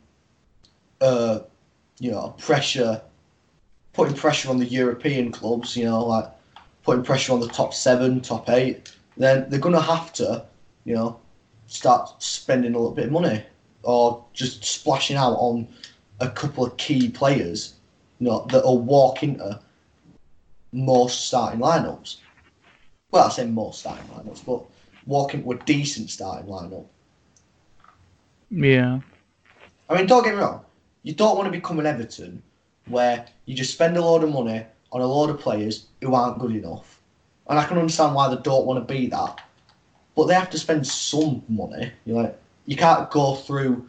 putting pressure on the European clubs, like putting pressure on the top 7, top 8, then they're going to have to, start spending a little bit of money or just splashing out on a couple of key players, that will walk into most starting lineups. Well, I say most starting lineups, but walk into a decent starting lineup. Yeah. I mean, don't get me wrong. You don't want to become an Everton where you just spend a load of money on a load of players who aren't good enough. And I can understand why they don't want to be that. But they have to spend some money. You can't go through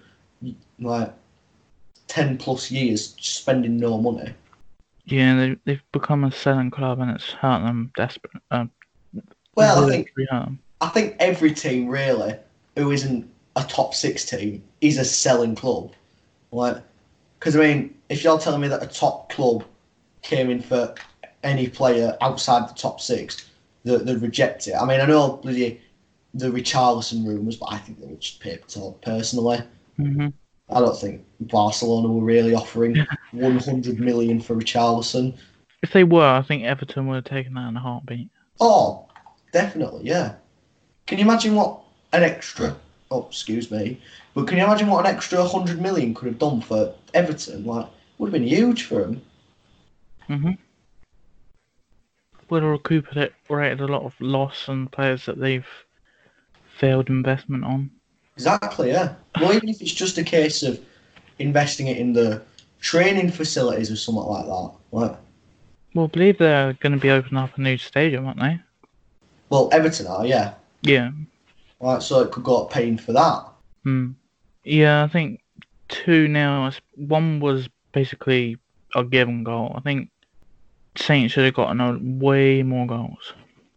10 plus years spending no money. Yeah, they've become a selling club and it's hurt them desperate. Well, I think every team really who isn't a top 6 team is a selling club. Because I mean, if you're telling me that a top club came in for any player outside the top 6, they'd reject it. I mean, I know the Richarlison rumours, but I think they would just paper talk personally. Mm-hmm. I don't think Barcelona were really offering 100 million for Richarlison. If they were, I think Everton would have taken that in a heartbeat. Oh, definitely, yeah. Can you imagine what an extra... Oh, excuse me. But can you imagine what an extra 100 million could have done for Everton? Would have been huge for them. Mm-hmm. Would have recuperated a lot of loss on players that they've failed investment on. Exactly, yeah. Well, even if it's just a case of investing it in the training facilities or something like that. Well, I believe they're going to be opening up a new stadium, aren't they? Well, Everton are, yeah. Yeah. So it could go up paying for that. Yeah, I think 2 now. One was basically a given goal. I think Saints should have gotten way more goals.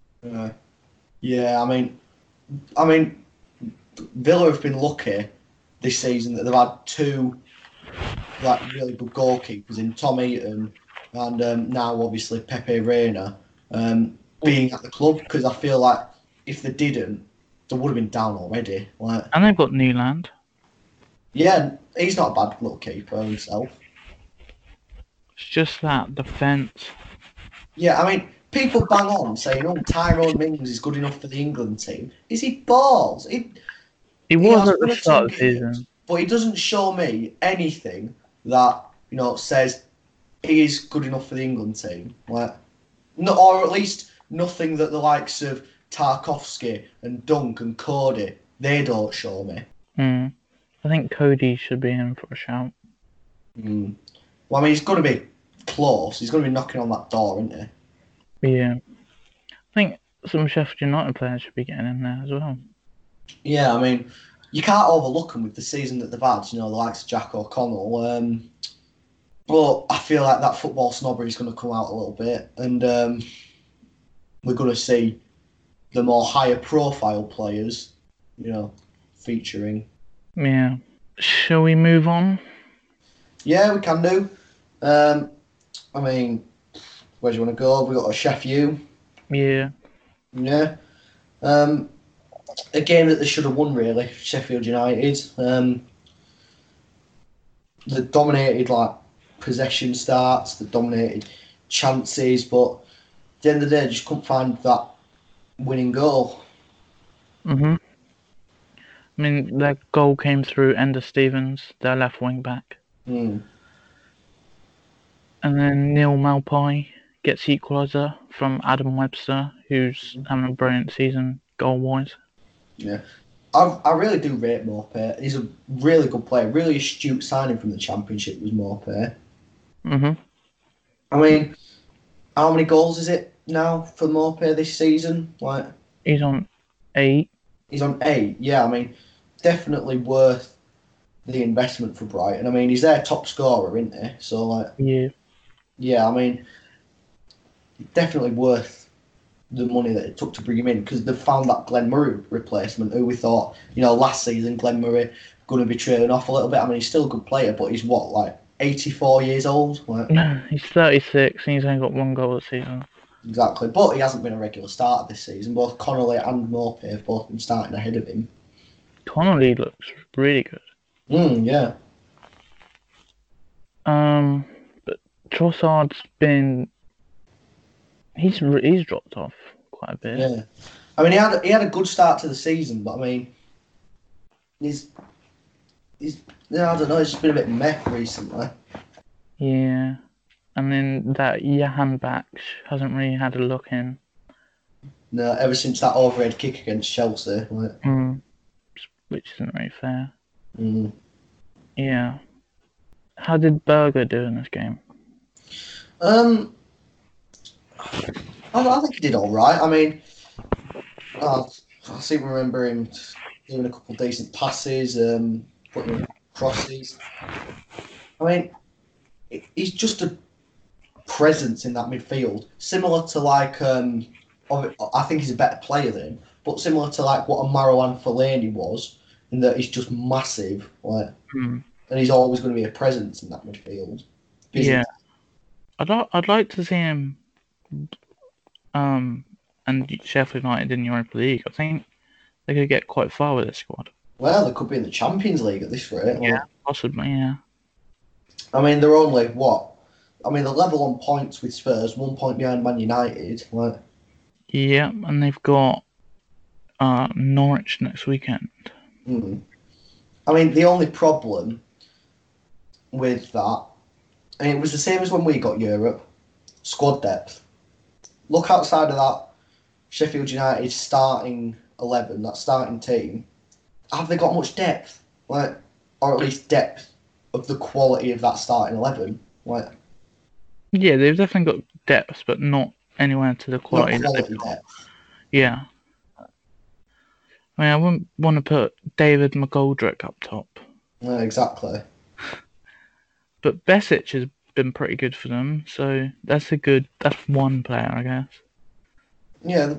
Yeah, I mean, Villa have been lucky this season that they've had 2 really good goalkeepers in Tom Eaton and now obviously Pepe Reina being at the club, because I feel like if they didn't, they would have been down already. And they've got Newland. Yeah, he's not a bad little keeper himself. It's just that defence. Yeah, I mean, people bang on saying, Tyrone Mings is good enough for the England team. Is he balls? He was at the start of the season. But he doesn't show me anything that, says he is good enough for the England team. Or at least nothing that the likes of Tarkowski and Dunk and Cody, they don't show me. I think Cody should be in for a shout. Well, I mean, he's going to be close. He's going to be knocking on that door, isn't he? Yeah. I think some Sheffield United players should be getting in there as well. Yeah, I mean, you can't overlook them with the season that they've had. You know, the likes of Jack O'Connell. But I feel like that football snobbery is going to come out a little bit, and we're going to see the more higher profile players, you know, featuring. Yeah. Shall we move on? Yeah, we can do. I mean, where do you want to go? We got a Sheffield. Yeah. Yeah. Um, a game that they should have won, really. Sheffield United. They dominated like possession starts. They dominated chances, but at the end of the day, just couldn't find that winning goal. Mhm. I mean, that goal came through Ender Stevens, their left wing back, Hmm. and then Neil Malpai gets equaliser from Adam Webster, who's having a brilliant season goal wise. Yeah. I really do rate Morpay. He's a really good player, really astute signing from the Championship was Morpay. Mhm. I mean, how many goals is it now for Morpay this season? Like, He's on 8. he's on 8. Yeah, I mean, definitely worth the investment for Brighton. I mean, he's their top scorer, isn't he? So, like, Yeah. yeah, I mean, definitely worth the money that it took to bring him in because they've found that Glenn Murray replacement who we thought, you know, last season Glenn Murray going to be trailing off a little bit. I mean, he's still a good player, but he's what, like 84 years old? Like, He's 36 and he's only got 1 goal this season. exactly. But he hasn't been a regular starter this season. Both Connolly and Morpay have both been starting ahead of him. Connolly looks really good. Yeah. But Trossard's been he's dropped off quite a bit. Yeah. I mean, he had a good start to the season, but I mean, he's yeah, I don't know. He's just been a bit meh recently. Yeah, and then that Jahan Baksh hasn't really had a look in. No, ever since that overhead kick against Chelsea. Like, Which isn't very fair. mm. Yeah. How did Berger do in this game? I think he did all right. I mean, I seem to remember him doing a couple of decent passes, putting in crosses. I mean, he's just a presence in that midfield, similar to like I think he's a better player than him, but similar to like what a Marouane Fellaini was, in that he's just massive, like, and he's always going to be a presence in that midfield. Yeah, I'd like to see him, and Sheffield United in Europa League. I think they could get quite far with this squad. Well, they could be in the Champions League at this rate. Yeah, possibly. Yeah. I mean, they're only what? I mean, they're level on points with Spurs, 1 point behind Man United. Like, yeah, and they've got Norwich next weekend. I mean, the only problem with that, and it was the same as when we got Europe, squad depth. Look outside of that Sheffield United starting 11, that starting team. Have they got much depth? Like, or at least depth of the quality of that starting 11? Like, yeah, they've definitely got depth, but not anywhere to the quality. Not quality depth. Yeah. I mean, I wouldn't want to put David McGoldrick up top. Yeah, exactly. But Besic has been pretty good for them, so that's one player, I guess. Yeah.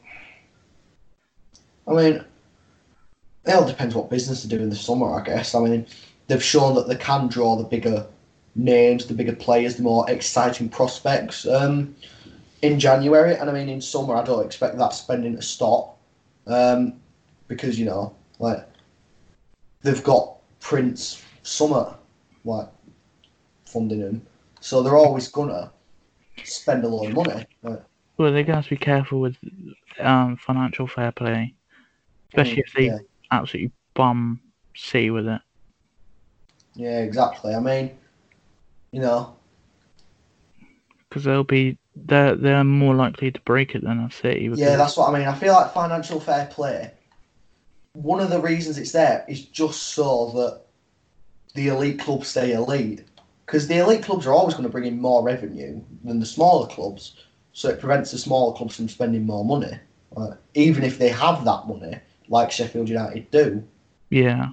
I mean, it all depends what business they do in the summer, I guess. I mean, they've shown that they can draw the bigger names, the bigger players, the more exciting prospects in January. And I mean, in summer, I don't expect that spending to stop because, you know, like, they've got Prince Summer, like, funding them. So they're always going to spend a lot of money. Like, well, they're going to have to be careful with financial fair play, especially if they absolutely bum City with it. Yeah, exactly. I mean, you know, because they're more likely to break it than a City. Yeah, that's what I mean. I feel like financial fair play. One of the reasons it's there is just so that the elite clubs stay elite, because the elite clubs are always going to bring in more revenue than the smaller clubs, so it prevents the smaller clubs from spending more money. Even if they have that money, like Sheffield United do. Yeah.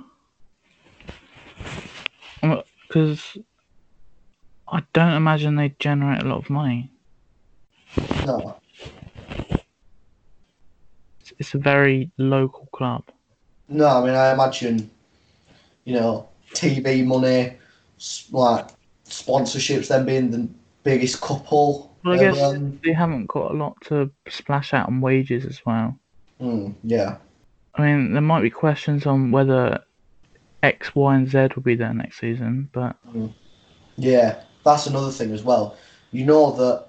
Because I don't imagine they generate a lot of money. No. It's a very local club. No, I mean, I imagine, TV money, like sponsorships, them being the biggest couple. But I guess they haven't got a lot to splash out on wages as well. Yeah. I mean, there might be questions on whether X, Y, and Z will be there next season, but Yeah, that's another thing as well. You know that,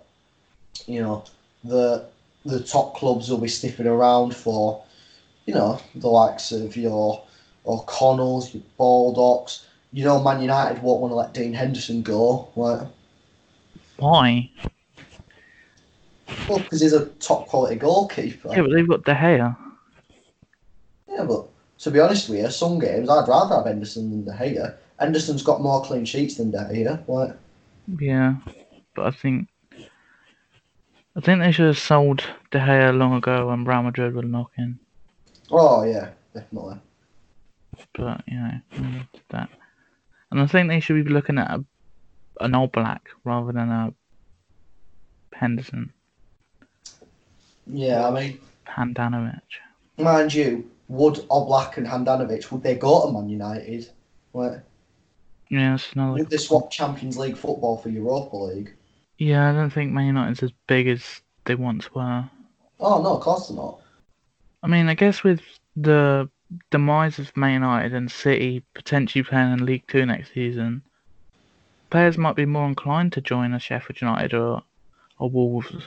the top clubs will be sniffing around for, the likes of your O'Connells, your Baldocks. Man United won't want to let Dean Henderson go. Like, why? well, because he's a top quality goalkeeper. Yeah, but they've got De Gea. Yeah, but to be honest with you, some games I'd rather have Henderson than De Gea. Henderson's got more clean sheets than De Gea. Like, Yeah, but I think they should have sold De Gea long ago when Real Madrid were knocking. oh yeah, definitely. But that. And I think they should be looking at an Oblak rather than a Henderson. Yeah, I mean, Handanovic. mind you, would Oblak and Handanovic, would they go to Man United? Like, Yeah, that's another. would they swap Champions League football for Europa League? Yeah, I don't think Man United's as big as they once were. Oh no, of course they're not. I mean, I guess with the demise of Man United and City potentially playing in League Two next season, players might be more inclined to join a Sheffield United or Wolves.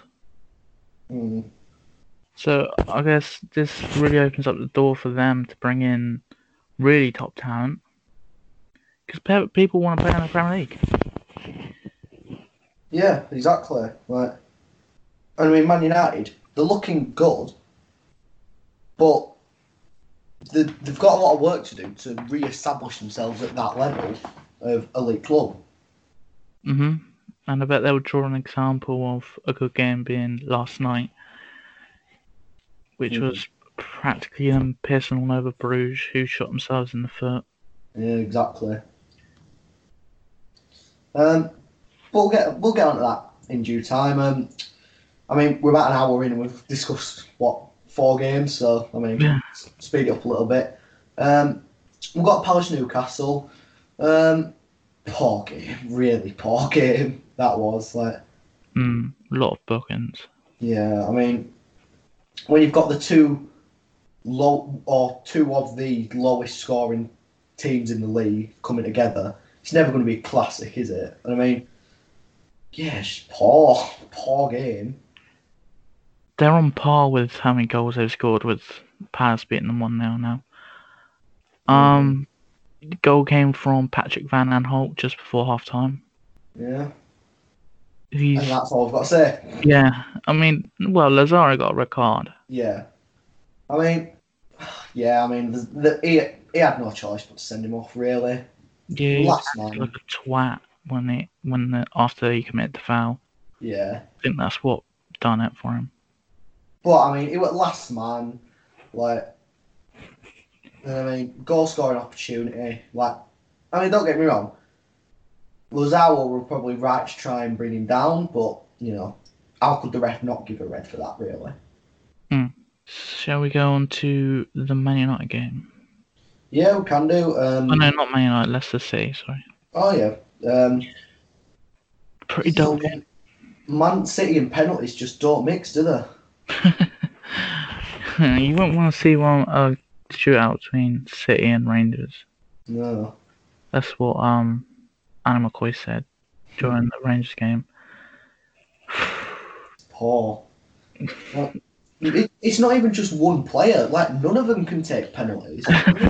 So I guess this really opens up the door for them to bring in really top talent because people want to play in the Premier League. Yeah, exactly. Like, I mean, Man United, they're looking good, but they've got a lot of work to do to re-establish themselves at that level of elite club. And I bet they'll draw an example of a good game being last night, which was practically them pissing all over Bruges, who shot themselves in the foot. Yeah, exactly. But we'll get onto that in due time. I mean, we're about an hour in and we've discussed 4 games, so I mean, speed it up a little bit. We've got Palace Newcastle. Poor game, really poor game. That was like. A lot of bookings. Yeah, I mean, when you've got the two of the lowest scoring teams in the league coming together, it's never going to be a classic, is it? I mean, yeah, it's just poor game. They're on par with how many goals they've scored, with Palace beating them 1-0 now. The goal came from Patrick Van Aanholt just before half time. Yeah. And that's all I've got to say. Yeah, I mean, well, Lazaro got a red card. Yeah. I mean, he had no choice but to send him off, really. Yeah, he was like a twat after he committed the foul. Yeah. I think that's what done it for him. But, I mean, he was last man. Like, goal scoring opportunity. Like, I mean, don't get me wrong. Lazaro were probably right to try and bring him down, but, how could the ref not give a red for that, really? Shall we go on to the Man United game? Yeah, we can do. No, not Man United, Leicester City, sorry. Oh, yeah. Pretty dull game. Man City and penalties just don't mix, do they? You wouldn't want to see a shootout between City and Rangers. No. That's what Anna McCoy said during the Rangers game. Poor. It's not even just one player. Like, none of them can take penalties.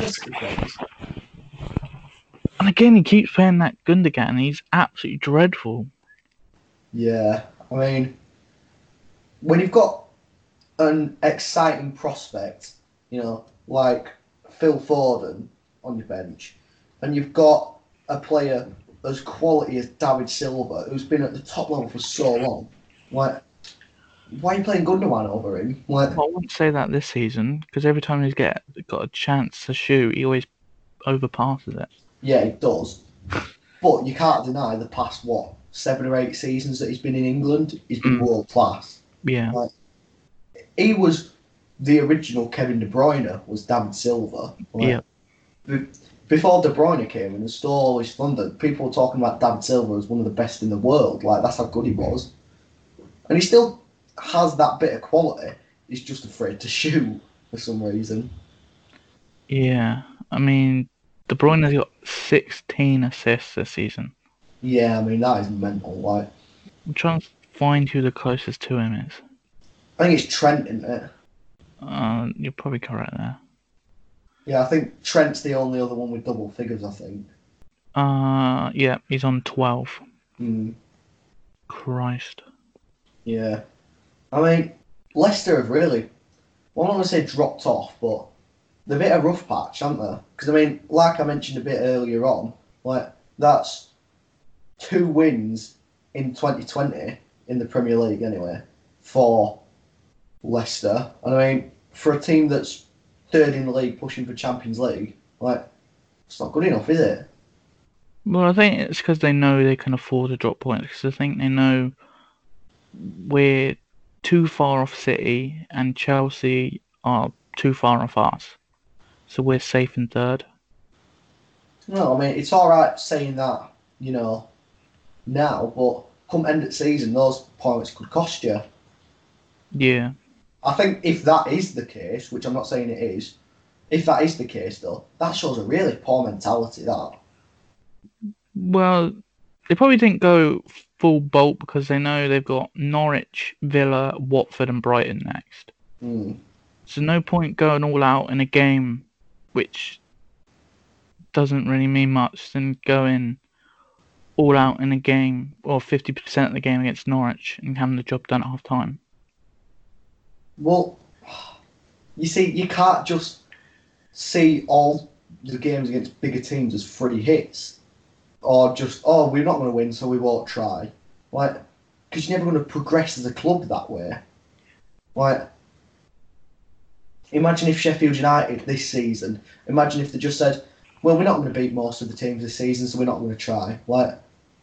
And again, he keeps playing that Gundogan, and he's absolutely dreadful. Yeah, I mean, when you've got an exciting prospect, like Phil Foden on your bench, and you've got a player as quality as David Silva, who's been at the top level for so long, like, why are you playing Gundogan over him? Like, I wouldn't say that this season, because every time he's got a chance to shoot, he always overpasses it. yeah, he does. But you can't deny the past, 7 or 8 seasons that he's been in England, he's been world class. Yeah. Like, he was the original Kevin De Bruyne, was David Silva. Like, yeah. Before De Bruyne came in and stole all his thunder, people were talking about David Silva as one of the best in the world. Like, that's how good he was. And he still has that bit of quality. He's just afraid to shoot for some reason. Yeah. I mean, De Bruyne has got 16 assists this season. Yeah, I mean, that is mental. Like, I'm trying to find who the closest to him is. I think it's Trent, isn't it? You're probably correct there. Yeah, I think Trent's the only other one with double figures, I think. Yeah, he's on 12. Mm. Christ. Yeah. I mean, Leicester have really, well, I'm not going to say dropped off, but they're a bit of a rough patch, aren't they? Because, I mean, like I mentioned a bit earlier on, like, that's 2 wins in 2020 in the Premier League, anyway, for Leicester. And, I mean, for a team that's 3rd in the league pushing for Champions League, like, it's not good enough, is it? Well, I think it's because they know they can afford to drop points, because I think they know we're too far off City and Chelsea are too far off us. So we're safe in 3rd. No, I mean, it's all right saying that, now, but come end of season, those points could cost you. Yeah. I think if that is the case, which I'm not saying it is, if that is the case, though, that shows a really poor mentality, that. Well, they probably didn't go full bolt because they know they've got Norwich, Villa, Watford and Brighton next. So no point going all out in a game which doesn't really mean much than going all out in a game or 50% of the game against Norwich and having the job done at half time. Well, you see, you can't just see all the games against bigger teams as free hits. Or just, we're not going to win, so we won't try. Like, because you're never going to progress as a club that way. Like, imagine if Sheffield United this season, imagine if they just said, well, we're not going to beat most of the teams this season, so we're not going to try. Like,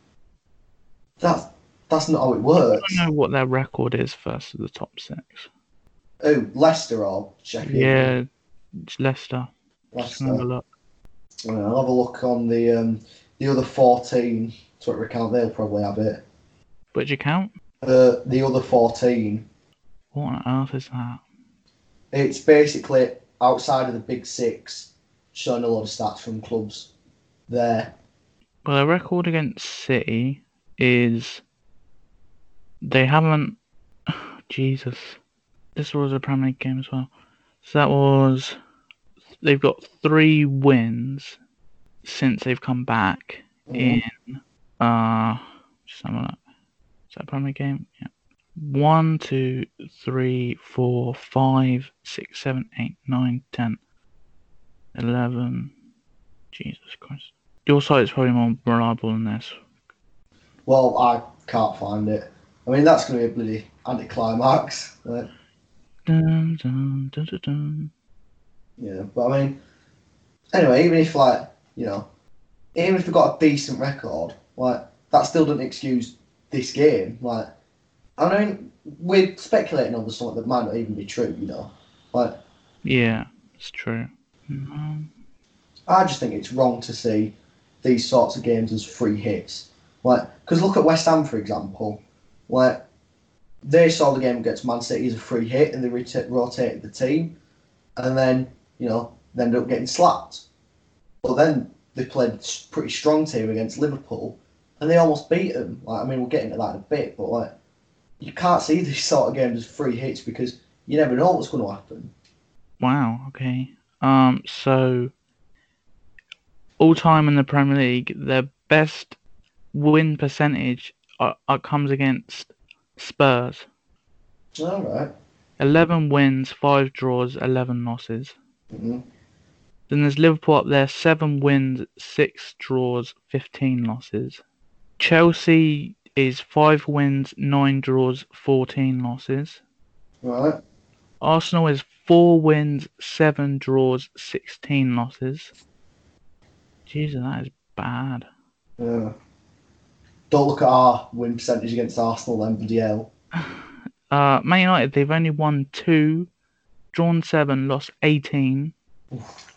that's not how it works. I don't know what their record is first of the top 6. Oh, Leicester or Sheffield? Yeah, it's Leicester. Leicester. Have a look. I'll have a look on the other 14 Twitter account. They'll probably have it. Which account? The other 14. What on earth is that? It's basically outside of the big 6, showing a lot of stats from clubs there. Well, their record against City is they haven't. Jesus, this was a Premier League game as well. So they've got 3 wins since they've come back in. Just have a look. Is that a Premier League game? Yeah. 1, 2, 3, 4, 5, 6, 7, 8, 9, 10, 11. Jesus Christ. Your site is probably more reliable than this. Well, I can't find it. I mean, that's going to be a bloody anticlimax. Right? Dun, dun, dun, dun, dun. Yeah, but I mean, anyway, even if even if they've got a decent record, like, that still doesn't excuse this game. Like, I mean, we're speculating on something that might not even be true, Like, yeah, it's true. I just think it's wrong to see these sorts of games as free hits. Like, because look at West Ham, for example. Like, they saw the game against Man City as a free hit and they rotated the team. And then, they ended up getting slapped. But then they played a pretty strong team against Liverpool and they almost beat them. Like, I mean, we'll get into that in a bit, but, like, you can't see these sort of games as free hits because you never know what's going to happen. Wow, okay. So all time in the Premier League, their best win percentage comes against Spurs. All right. 11 wins, 5 draws, 11 losses. Mm-hmm. Then there's Liverpool up there, 7 wins, 6 draws, 15 losses. Chelsea is 5 wins, 9 draws, 14 losses. Right. Arsenal is 4 wins, 7 draws, 16 losses. Jesus, that is bad. Yeah. Don't look at our win percentage against Arsenal then, bloody hell. Man United, they've only won 2, drawn 7, lost 18. Oof.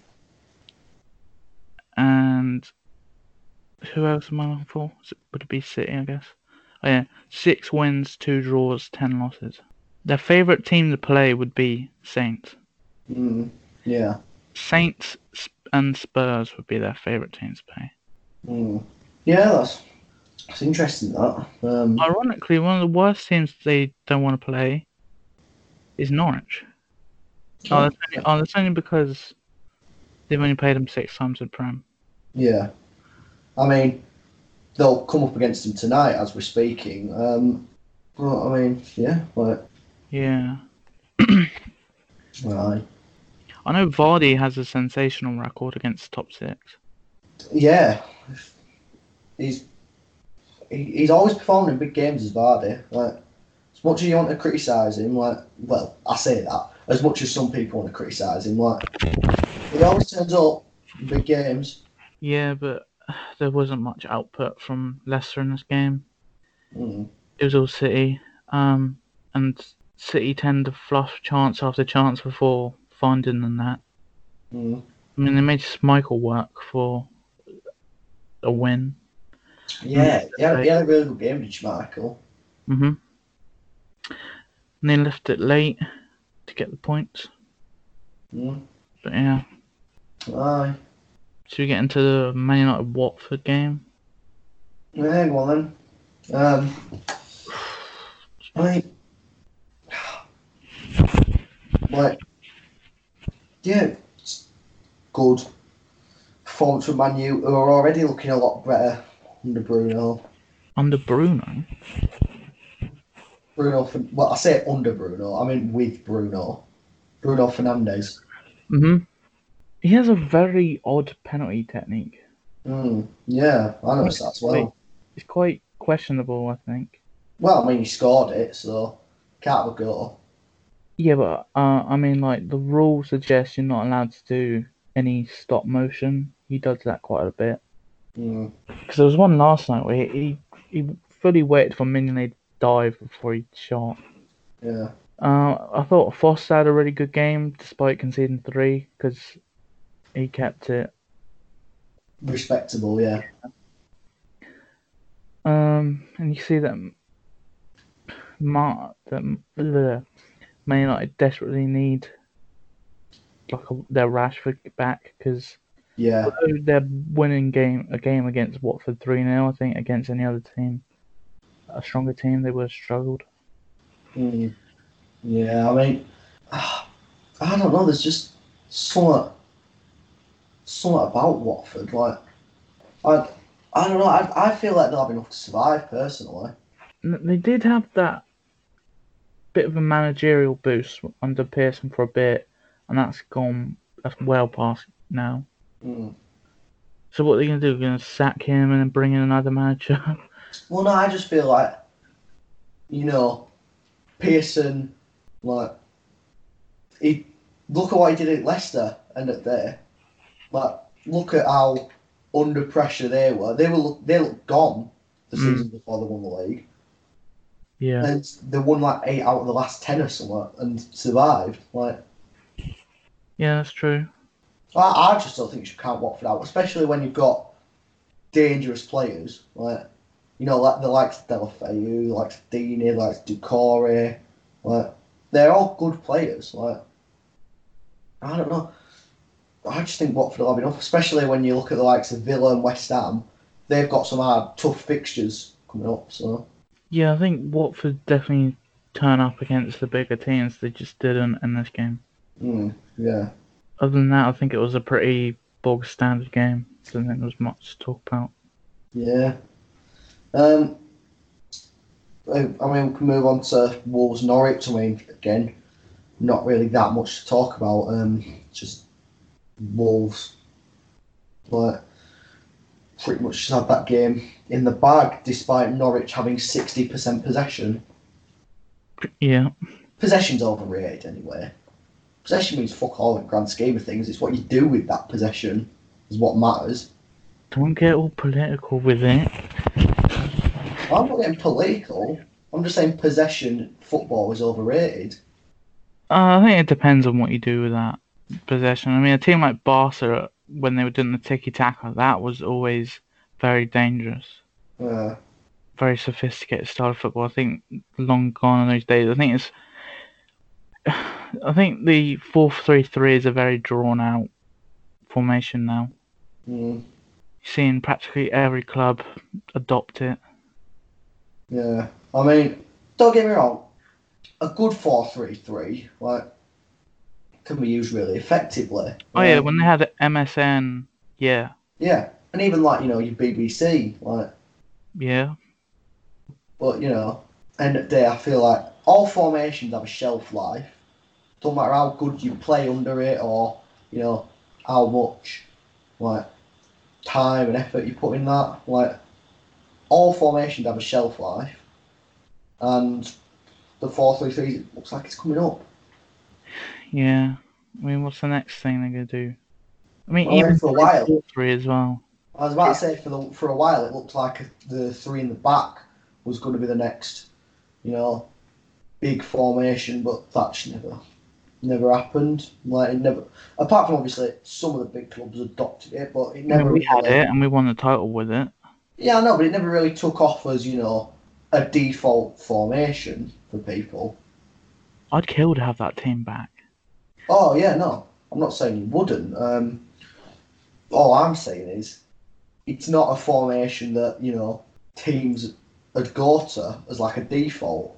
And who else am I on for? Would it be City, I guess? Oh yeah, 6 wins, 2 draws, 10 losses. Their favourite team to play would be Saints. Yeah. Saints and Spurs would be their favourite teams to play. Yeah, that's interesting, that. Ironically, one of the worst teams they don't want to play is Norwich. That's only because they've only played them 6 times in Prem. Yeah. I mean, they'll come up against them tonight as we're speaking. Well, I mean, yeah, like... Yeah. Right. I know Vardy has a sensational record against top 6. Yeah. He's always performing in big games as Vardy. Like, as much as you want to criticise him, like, well, I say that, as much as some people want to criticise him, like, he always turns up in big games. Yeah, but there wasn't much output from Leicester in this game. It was all City. And City tend to fluff chance after chance before finding the net. I mean, they made Schmeichel work for a win. Yeah, he had a really good game, did Schmeichel? And they left it late to get the points. But yeah. Aye. Should we get into the Man United Watford game? Yeah, go on then. Yeah, it's good performance from Man U, who are already looking a lot better under Bruno. Under Bruno? Well, I say under Bruno, I mean with Bruno. Bruno Fernandes. He has a very odd penalty technique. Yeah, I noticed that as well. It's quite questionable, I think. Well, I mean, he scored it, so can't have a go. Yeah, but I mean, like, the rule suggests you're not allowed to do any stop motion. He does that quite a bit. Because there was one last night where he fully waited for Mignolet to dive before he shot. Yeah. I thought Foster had a really good game despite conceding 3 because he kept it respectable. Yeah. And you see that Man United desperately need their Rashford back because they're winning a game against Watford 3-0. I think against any other team, a stronger team, they would have struggled. Yeah, I mean, I don't know. There's just something about Watford. Like, I don't know. I feel like they'll have enough to survive personally. They did have that bit of a managerial boost under Pearson for a bit, and that's gone. That's well past now. So what are they going to do? They're going to sack him and then bring in another manager? Well, no, I just feel like, Pearson, like, look at what he did at Leicester and at there. Like, look at how under pressure they were. They looked gone the season before they won the league. Yeah. And they won like 8 out of the last 10 or something and survived. Like, yeah, that's true. I just don't think you should count Watford out, especially when you've got dangerous players like like the likes of Deulofeu, the likes of Deeney, the likes of Doucouré. Like, they're all good players. Like, I don't know. I just think Watford will have enough, especially when you look at the likes of Villa and West Ham. They've got some hard, tough fixtures coming up. So yeah, I think Watford definitely turn up against the bigger teams. They just didn't in this game. Yeah. Other than that, I think it was a pretty bog standard game. I don't think there was much to talk about. Yeah. I mean, we can move on to Wolves Norwich. I mean, again, not really that much to talk about. Just Wolves. But pretty much just had that game in the bag, despite Norwich having 60% possession. Yeah. Possession's overrated anyway. Possession means fuck all in the grand scheme of things. It's what you do with that possession is what matters. Don't get all political with it. I'm not getting political. I'm just saying possession football is overrated. I think it depends on what you do with that possession. I mean, a team like Barca, when they were doing the tiki-taka, that was always very dangerous. Very sophisticated style of football. I think long gone in those days. I think the 4-3-3 is a very drawn-out formation now. You're seeing practically every club adopt it. Yeah, I mean, don't get me wrong. A good 4-3-3 can be used really effectively. Oh yeah, when they had MSN, yeah. Yeah, and even your BBC, Yeah. But end of the day, I feel like all formations have a shelf life. Don't matter how good you play under it, or how much time and effort you put in that. All formations have a shelf life, and the 4-3-3 looks like it's coming up. Yeah, I mean, what's the next thing they're gonna do? I mean, even for a while, 4-3 as well. I was about to say for a while it looked like the three in the back was going to be the next, big formation, but that's never happened. It never, apart from obviously some of the big clubs adopted it, but it never. I mean, we had it and we won the title with it. Yeah, I know, but it never really took off as a default formation for people. I'd kill to have that team back. Oh yeah, no, I'm not saying you wouldn't. All I'm saying is, it's not a formation that teams would go to as like a default.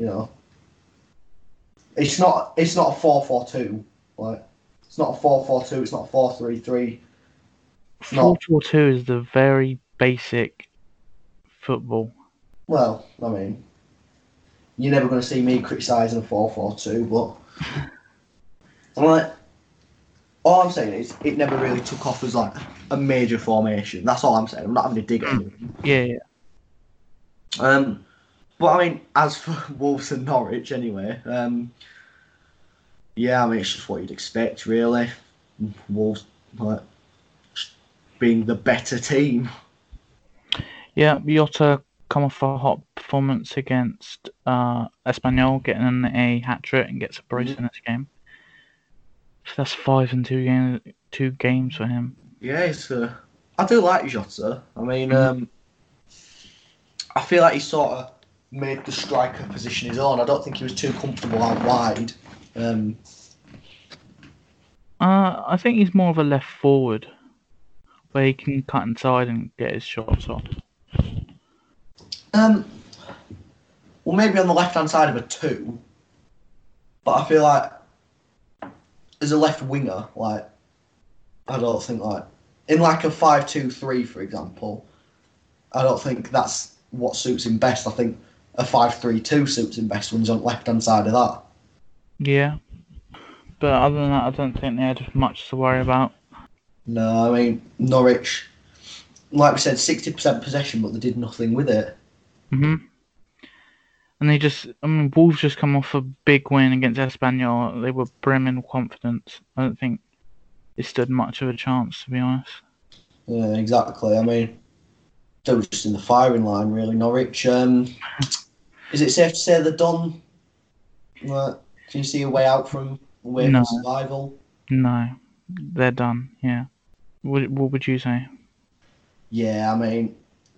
It's not a 4-4-2. It's not a 4-4-2. It's not a 4-3-3. 4-4-2 is the very basic football. Well, I mean, you're never going to see me criticising a 4-4-2, but all I'm saying is it never really took off as a major formation. That's all I'm saying. I'm not having a dig at anyone. Yeah. But I mean, as for Wolves and Norwich, anyway, yeah, I mean, it's just what you'd expect, really. Wolves being the better team. Yeah, Jota come off a hot performance against Espanyol, getting a hat-trick and gets a brace in this game. So that's 5 in 2 games for him. Yeah, I do like Jota. I mean, I feel like he sort of made the striker position his own. I don't think he was too comfortable out wide. I think he's more of a left forward, where he can cut inside and get his shots off. Well, maybe on the left-hand side of a 2, but I feel like as a left winger, I don't think in a 5-2-3, for example, I don't think that's what suits him best. I think a 5-3-2 suits him best when he's on the left-hand side of that. Yeah. But other than that, I don't think they had much to worry about. No, I mean, Norwich, like we said, 60% possession, but they did nothing with it. And Wolves just come off a big win against Espanyol. They were brimming with confidence. I don't think it stood much of a chance, to be honest. Yeah, exactly. I mean, they were just in the firing line, really, Norwich. Is it safe to say they're done? Can you see a way out from survival? No, they're done, yeah. What would you say? Yeah, I mean,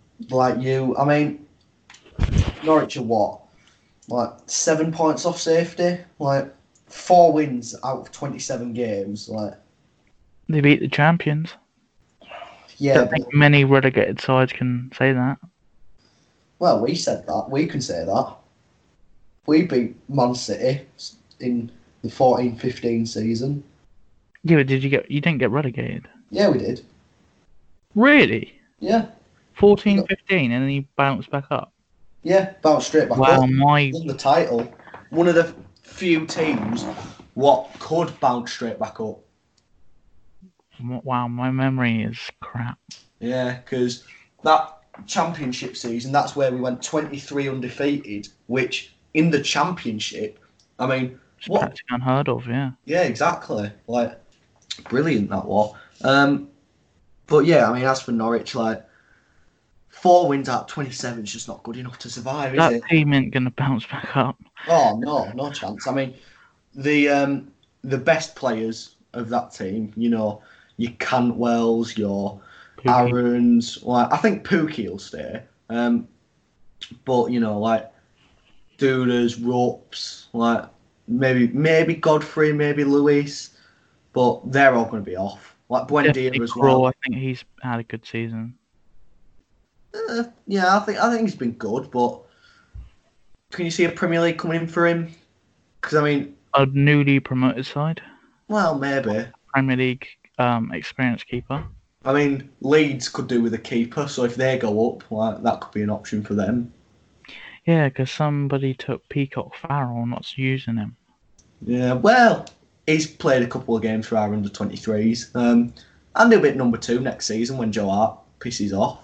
Norwich are what? 7 points off safety? 4 wins out of 27 games. They beat the champions. Yeah. I don't think many relegated sides can say that. Well, we said that. We can say that. We beat Man City in the 14-15 season. Yeah, but you didn't get relegated? Yeah, we did. Really? Yeah. 14-15 and then you bounced back up? Yeah, bounced straight back up. Won the title. One of the few teams what could bounce straight back up. Wow, my memory is crap. Yeah, because that championship season, that's where we went 23 undefeated, which in the championship, I mean, It's what? practically unheard of, yeah. Yeah, exactly. Like, brilliant that was. But yeah, I mean, as for Norwich, like, 4 wins out of 27 is just not good enough to survive, is That it? team ain't going to bounce back up. Oh no, no chance. I mean, the best players of that team, you know, your Cantwells, your Pookie. Aarons. Like, I think Pookie will stay. But you know, like Dudas, Rups, like maybe Godfrey, maybe Lewis, but they're all going to be off. Like Buendia Definitely as Crawl, well. I think he's had a good season. Yeah, I think he's been good, but can you see a Premier League coming in for him? Because I mean, A newly promoted side, well, maybe. Premier League experienced keeper. I mean, Leeds could do with a keeper, so if they go up, like that could be an option for them. Yeah, because somebody took Peacock Farrell, not using him. Yeah, well, he's played a couple of games for our under-23s, and he'll be at number 2 next season when Joe Hart pisses off.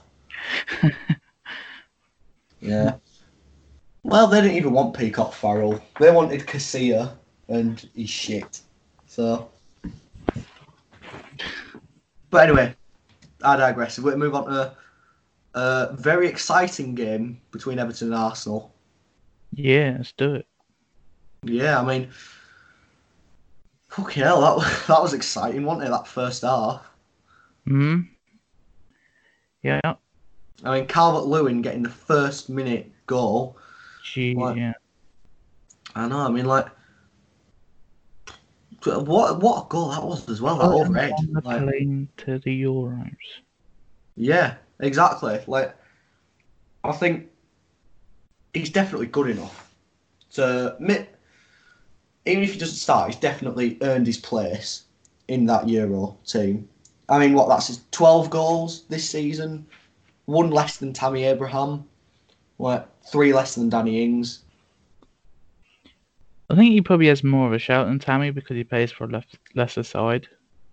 Yeah. Well, they didn't even want Peacock Farrell. They wanted Casilla, and he's shit. So, but anyway, I digress. We'll move on to a very exciting game between Everton and Arsenal. Yeah, let's do it. Yeah, I mean, fucking hell, that was exciting, wasn't it? That first half. Hmm. Yeah. I mean, Calvert-Lewin getting the first minute goal. Like, Yeah. I know. I mean, like, what a goal that was as well. That overhead. On the Like, plane to the Euros. yeah, exactly. Like, I think he's definitely good enough to admit. Even if he doesn't start, he's definitely earned his place in that Euro team. I mean, that's his 12 goals this season. 1 less than Tammy Abraham. Like, 3 less than Danny Ings. I think he probably has more of a shout than Tammy because he plays for a lesser side.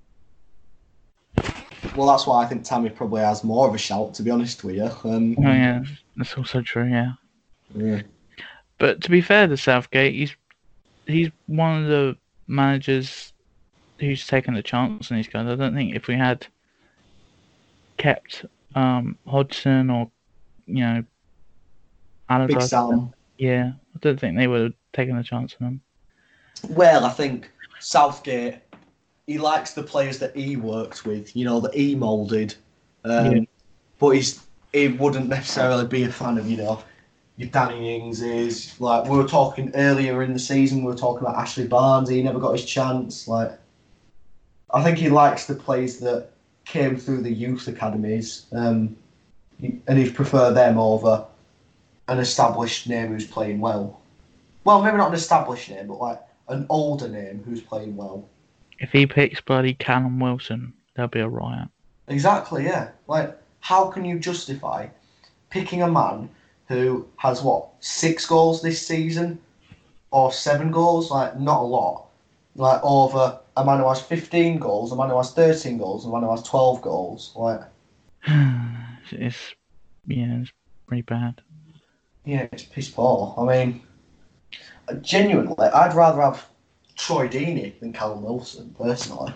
Well, that's why I think Tammy probably has more of a shout, to be honest with you. Oh yeah, that's also true. Yeah. Yeah. But to be fair to Southgate, he's one of the managers who's taken a chance on these guys. I don't think if we had kept Hodgson or Big Allardyce, Sam. yeah, I don't think they would have taken a chance on him. Well, I think Southgate, he likes the players that he worked with, you know, that he moulded. But he wouldn't necessarily be a fan of, you know, your Danny Ings is. Like, we were talking earlier in the season, we were talking about Ashley Barnes, he never got his chance. Like, I think he likes the players that came through the youth academies, and he'd prefer them over an established name who's playing well. Well, maybe not an established name, but like an older name who's playing well. If he picks bloody Callum Wilson, there'll be a riot. Exactly, yeah. Like, how can you justify picking a man who has, 6 goals this season? Or 7 goals? Like, not a lot. Like, over a man who has 15 goals, a man who has 13 goals, a man who has 12 goals. Like, it's pretty bad. yeah, it's piss poor. I mean, genuinely, I'd rather have Troy Deeney than Callum Wilson, personally.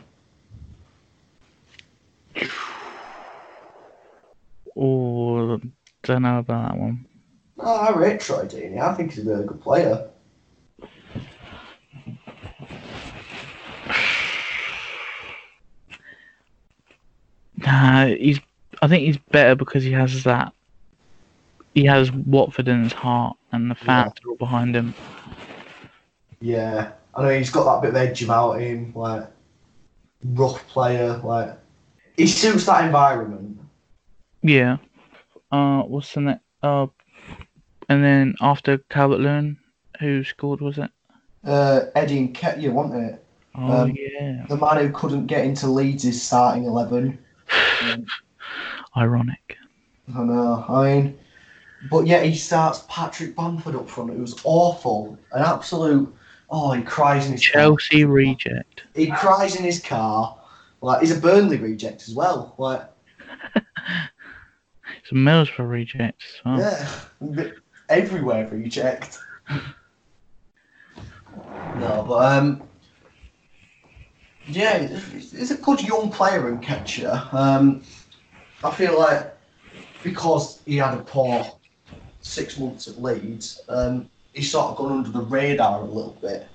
Oh, don't know about that one. No, I rate Troy Deeney. I think he's a really good player. Nah, I think he's better because he has that. He has Watford in his heart, and the fans are all behind him. Yeah, I know he's got that bit of edge about him, like rough player, like he suits that environment. Yeah. What's the next? And then after Calvert-Lewin, who scored? Was it? Eddie Nketiah, wasn't it? Oh yeah. The man who couldn't get into Leeds' starting 11. Ironic. I know. I mean, but yet he starts Patrick Bamford up front. It was awful, an absolute. Oh, he cries in his Chelsea car. reject. He cries in his car. Like, he's a Burnley reject as well. Like, Some Middlesbrough rejects. Oh. Yeah, everywhere reject. No, but yeah, he's a good young player in Nketiah. I feel like because he had a poor 6 months at Leeds, he's sort of gone under the radar a little bit.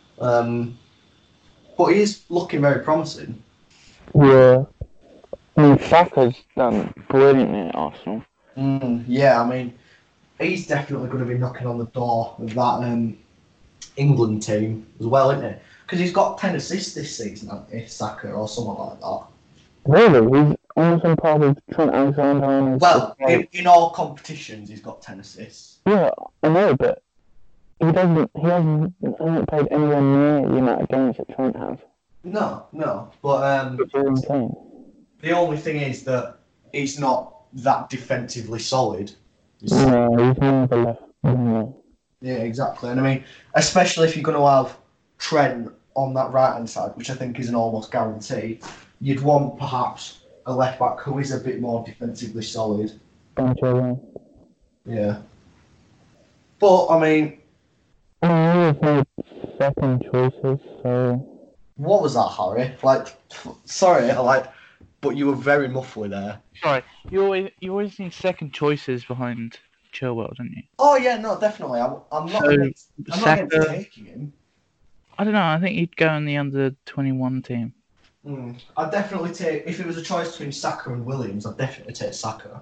But he is looking very promising. Yeah. I mean, Saka's done brilliantly at Arsenal. Yeah, I mean, he's definitely going to be knocking on the door of that England team as well, isn't he? Because he's got 10 assists this season, hasn't he, Saka, or something like that. Really? He's almost on par with Trent Alexander. Well, in all competitions, he's got 10 assists. Yeah, I know, but he hasn't played anywhere near the amount of games that Trent has. No. But the only thing is that he's not that defensively solid. No, he's more the left winger. Yeah, exactly. And I mean, especially if you're going to have Trent on that right-hand side, which I think is an almost guarantee, you'd want perhaps a left-back who is a bit more defensively solid. Yeah. But, I mean... he was made second choices, so... What was that, Harry? Sorry, but you were very muffly there. Sorry, you always need second choices behind Chilwell, don't you? Oh yeah, no, definitely. I'm not against taking him. I don't know. I think he'd go in the under-21 team. I'd definitely take, if it was a choice between Saka and Williams, I'd definitely take Saka.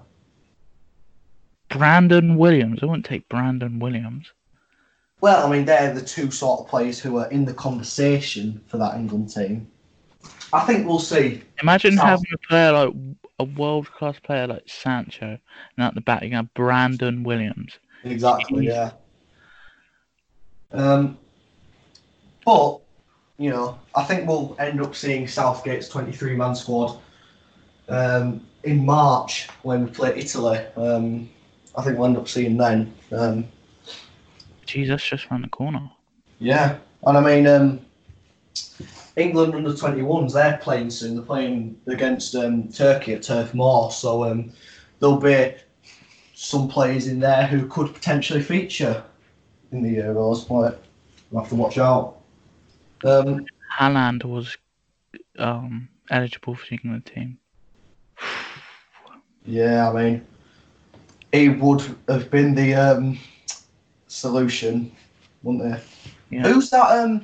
Brandon Williams. I wouldn't take Brandon Williams. Well, I mean, they're the two sort of players who are in the conversation for that England team. I think we'll see. Imagine having a player like a world-class player like Sancho, and at the back you have Brandon Williams. Exactly, yeah. But, you know, I think we'll end up seeing Southgate's 23-man squad in March when we play Italy. I think we'll end up seeing then. Jeez, that's just around the corner. Yeah, and I mean, England under 21s, they're playing soon. They're playing against Turkey at Turf Moor, so there'll be some players in there who could potentially feature in the Euros. But we'll have to watch out. Haaland was eligible for the England team. Yeah, I mean, he would have been the solution, wouldn't he? Yeah. Who's that?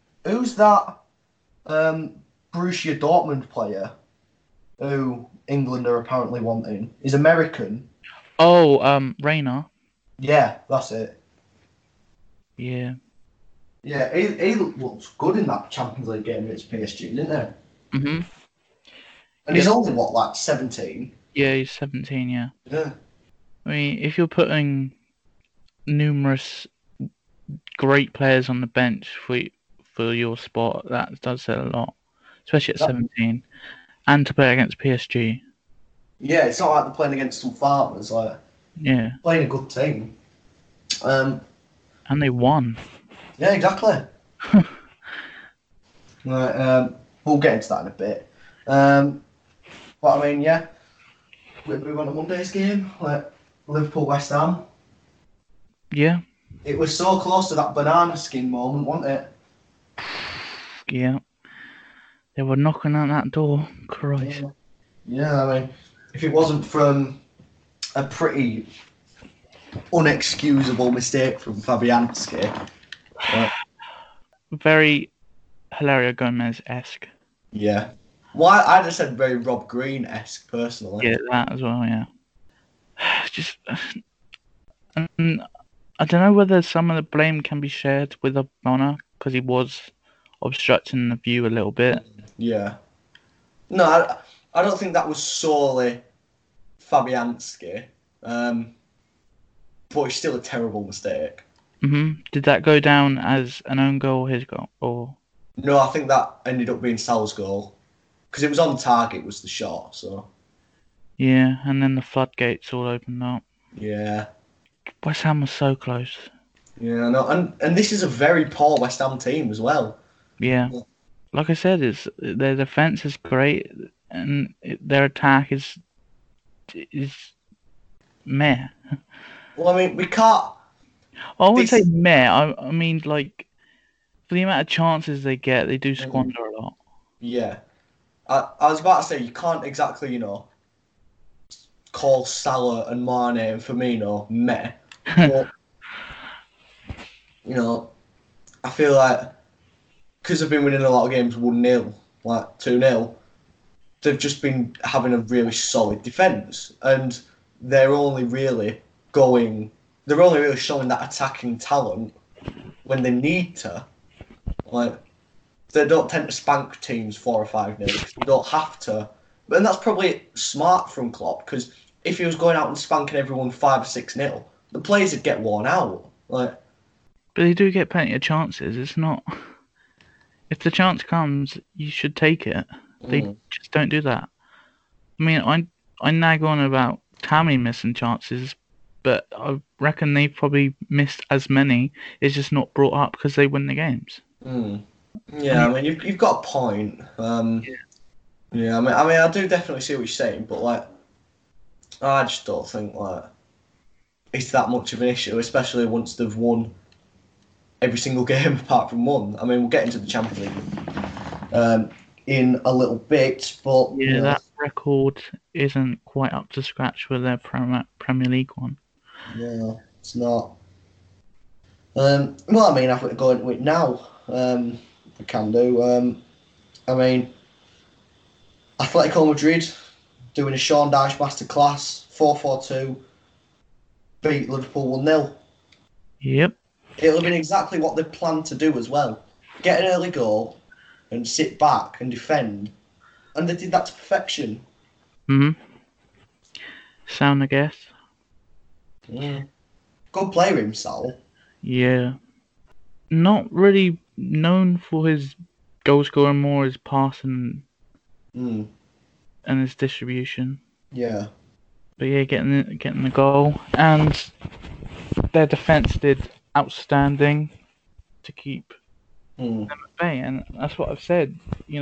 Borussia Dortmund player who England are apparently wanting? He's American. Oh, Reina. Yeah, that's it. Yeah. Yeah, he looks good in that Champions League game against PSG, didn't he? Mhm. And he's only what, 17? Yeah, he's 17. Yeah. Yeah. I mean, if you're putting numerous great players on the bench for your spot, that does say a lot, especially at 17, and to play against PSG. Yeah, it's not like they're playing against some farmers. Yeah, playing a good team. And they won. Yeah, exactly. Right, we'll get into that in a bit. But I mean, yeah, we move on to Monday's game, Liverpool West Ham. Yeah. It was so close to that banana skin moment, wasn't it? Yeah. They were knocking on that door. Christ. Yeah, I mean, if it wasn't from a pretty unexcusable mistake from Fabianski. Very Hilario Gomez-esque. Yeah. Well, I just said very Rob Green-esque, personally. Yeah, that as well, yeah. Just... I don't know whether some of the blame can be shared with O'Connor, because he was obstructing the view a little bit. Yeah. No, I don't think that was solely Fabianski, but it's still a terrible mistake. Did that go down as an own goal or his goal? Or no, I think that ended up being Sal's goal, because it was on target, was the shot, so... Yeah, and then the floodgates all opened up. Yeah. West Ham was so close. Yeah, no, and this is a very poor West Ham team as well. Yeah. Like I said, their defence is great, and their attack is meh. Well, I mean, we can't. I wouldn't say This, meh. I mean, like, for the amount of chances they get, they do mm, squander a lot. yeah. I was about to say you can't exactly, call Salah and Mane and Firmino meh, but I feel like because they've been winning a lot of games 1-0, like 2-0, they've just been having a really solid defence, and they're only really they're only really showing that attacking talent when they need to. Like, they don't tend to spank teams 4 or 5-0 because they don't have to. And that's probably smart from Klopp, because if he was going out and spanking everyone 5 or 6-0, the players would get worn out. Like, But they do get plenty of chances. It's not. If the chance comes, you should take it. They just don't do that. I mean, I nag on about Tammy missing chances, but I reckon they probably missed as many. It's just not brought up because they win the games. Yeah, I mean, you've got a point. Yeah, I mean, I do definitely see what you're saying, but like, I just don't think like it's that much of an issue, especially once they've won every single game apart from one. I mean, we'll get into the Champions League in a little bit, but Yeah, that record isn't quite up to scratch with their Premier League one. No, it's not. Well, I mean, if we go into it now, we can do. I mean, Atletico Madrid doing a Sean Dyche masterclass, 4-4-2, beat Liverpool 1-0. Yep. It'll have been exactly what they planned to do as well. Get an early goal and sit back and defend. And they did that to perfection. Sound, I guess. Good player himself. Yeah. Not really known for his goal scoring, more his passing and his distribution. Yeah. But yeah, getting the goal, and their defense did outstanding to keep them at bay, and that's what I've said.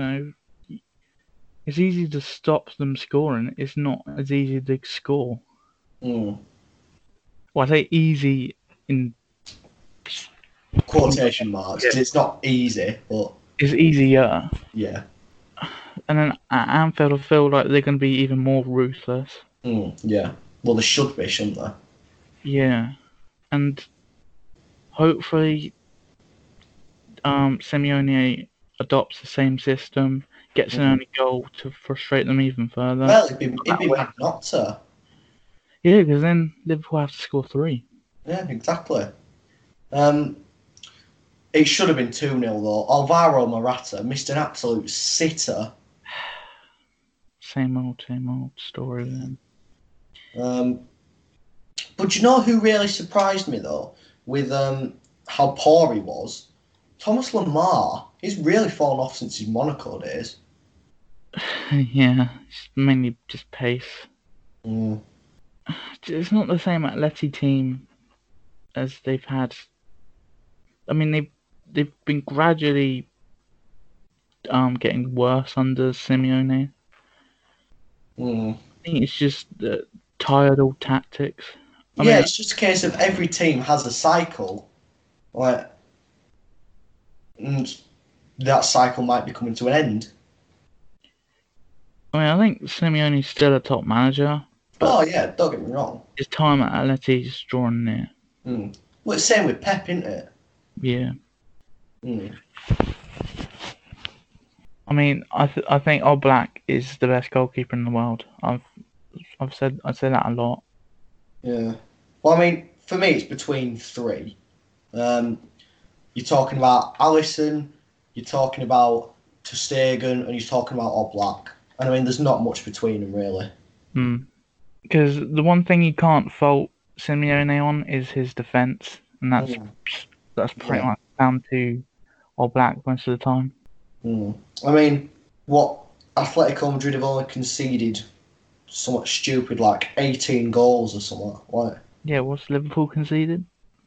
It's easy to stop them scoring. It's not as easy to score. Well, I say easy in quotation marks, because it's not easy, but it's easier. Yeah. And then at Anfield, I feel like they're going to be even more ruthless. Yeah. Well, they should be, shouldn't they? Yeah. And hopefully Simeone adopts the same system, gets an early goal to frustrate them even further. Well, it'd be bad not to. Yeah, because then Liverpool have to score 3. Yeah, exactly. It should have been 2-0 though. Alvaro Morata missed an absolute sitter. Same old story with him. But you know who really surprised me though, with how poor he was? Thomas Lemar. He's really fallen off since his Monaco days. Yeah, it's mainly just pace. It's not the same Atleti team as they've had. I mean, they've been gradually getting worse under Simeone. I think it's just tired old tactics. I mean, it's just a case of every team has a cycle, like, and that cycle might be coming to an end. I mean, I think Simeone's still a top manager. Oh yeah, don't get me wrong. His time at Atleti is drawing near. Well, it's the same with Pep, isn't it? Yeah. I mean, I think Oblak is the best goalkeeper in the world. I've said that a lot. Yeah. Well, I mean, for me, it's between 3. You're talking about Alisson, you're talking about ter Stegen, and you're talking about Oblak. And I mean, there's not much between them, really. Because the one thing you can't fault Simeone on is his defence, and that's pretty much down to Oblak most of the time. I mean, what Atletico Madrid have only conceded somewhat stupid, like 18 goals or something. Like, yeah, what's Liverpool conceded?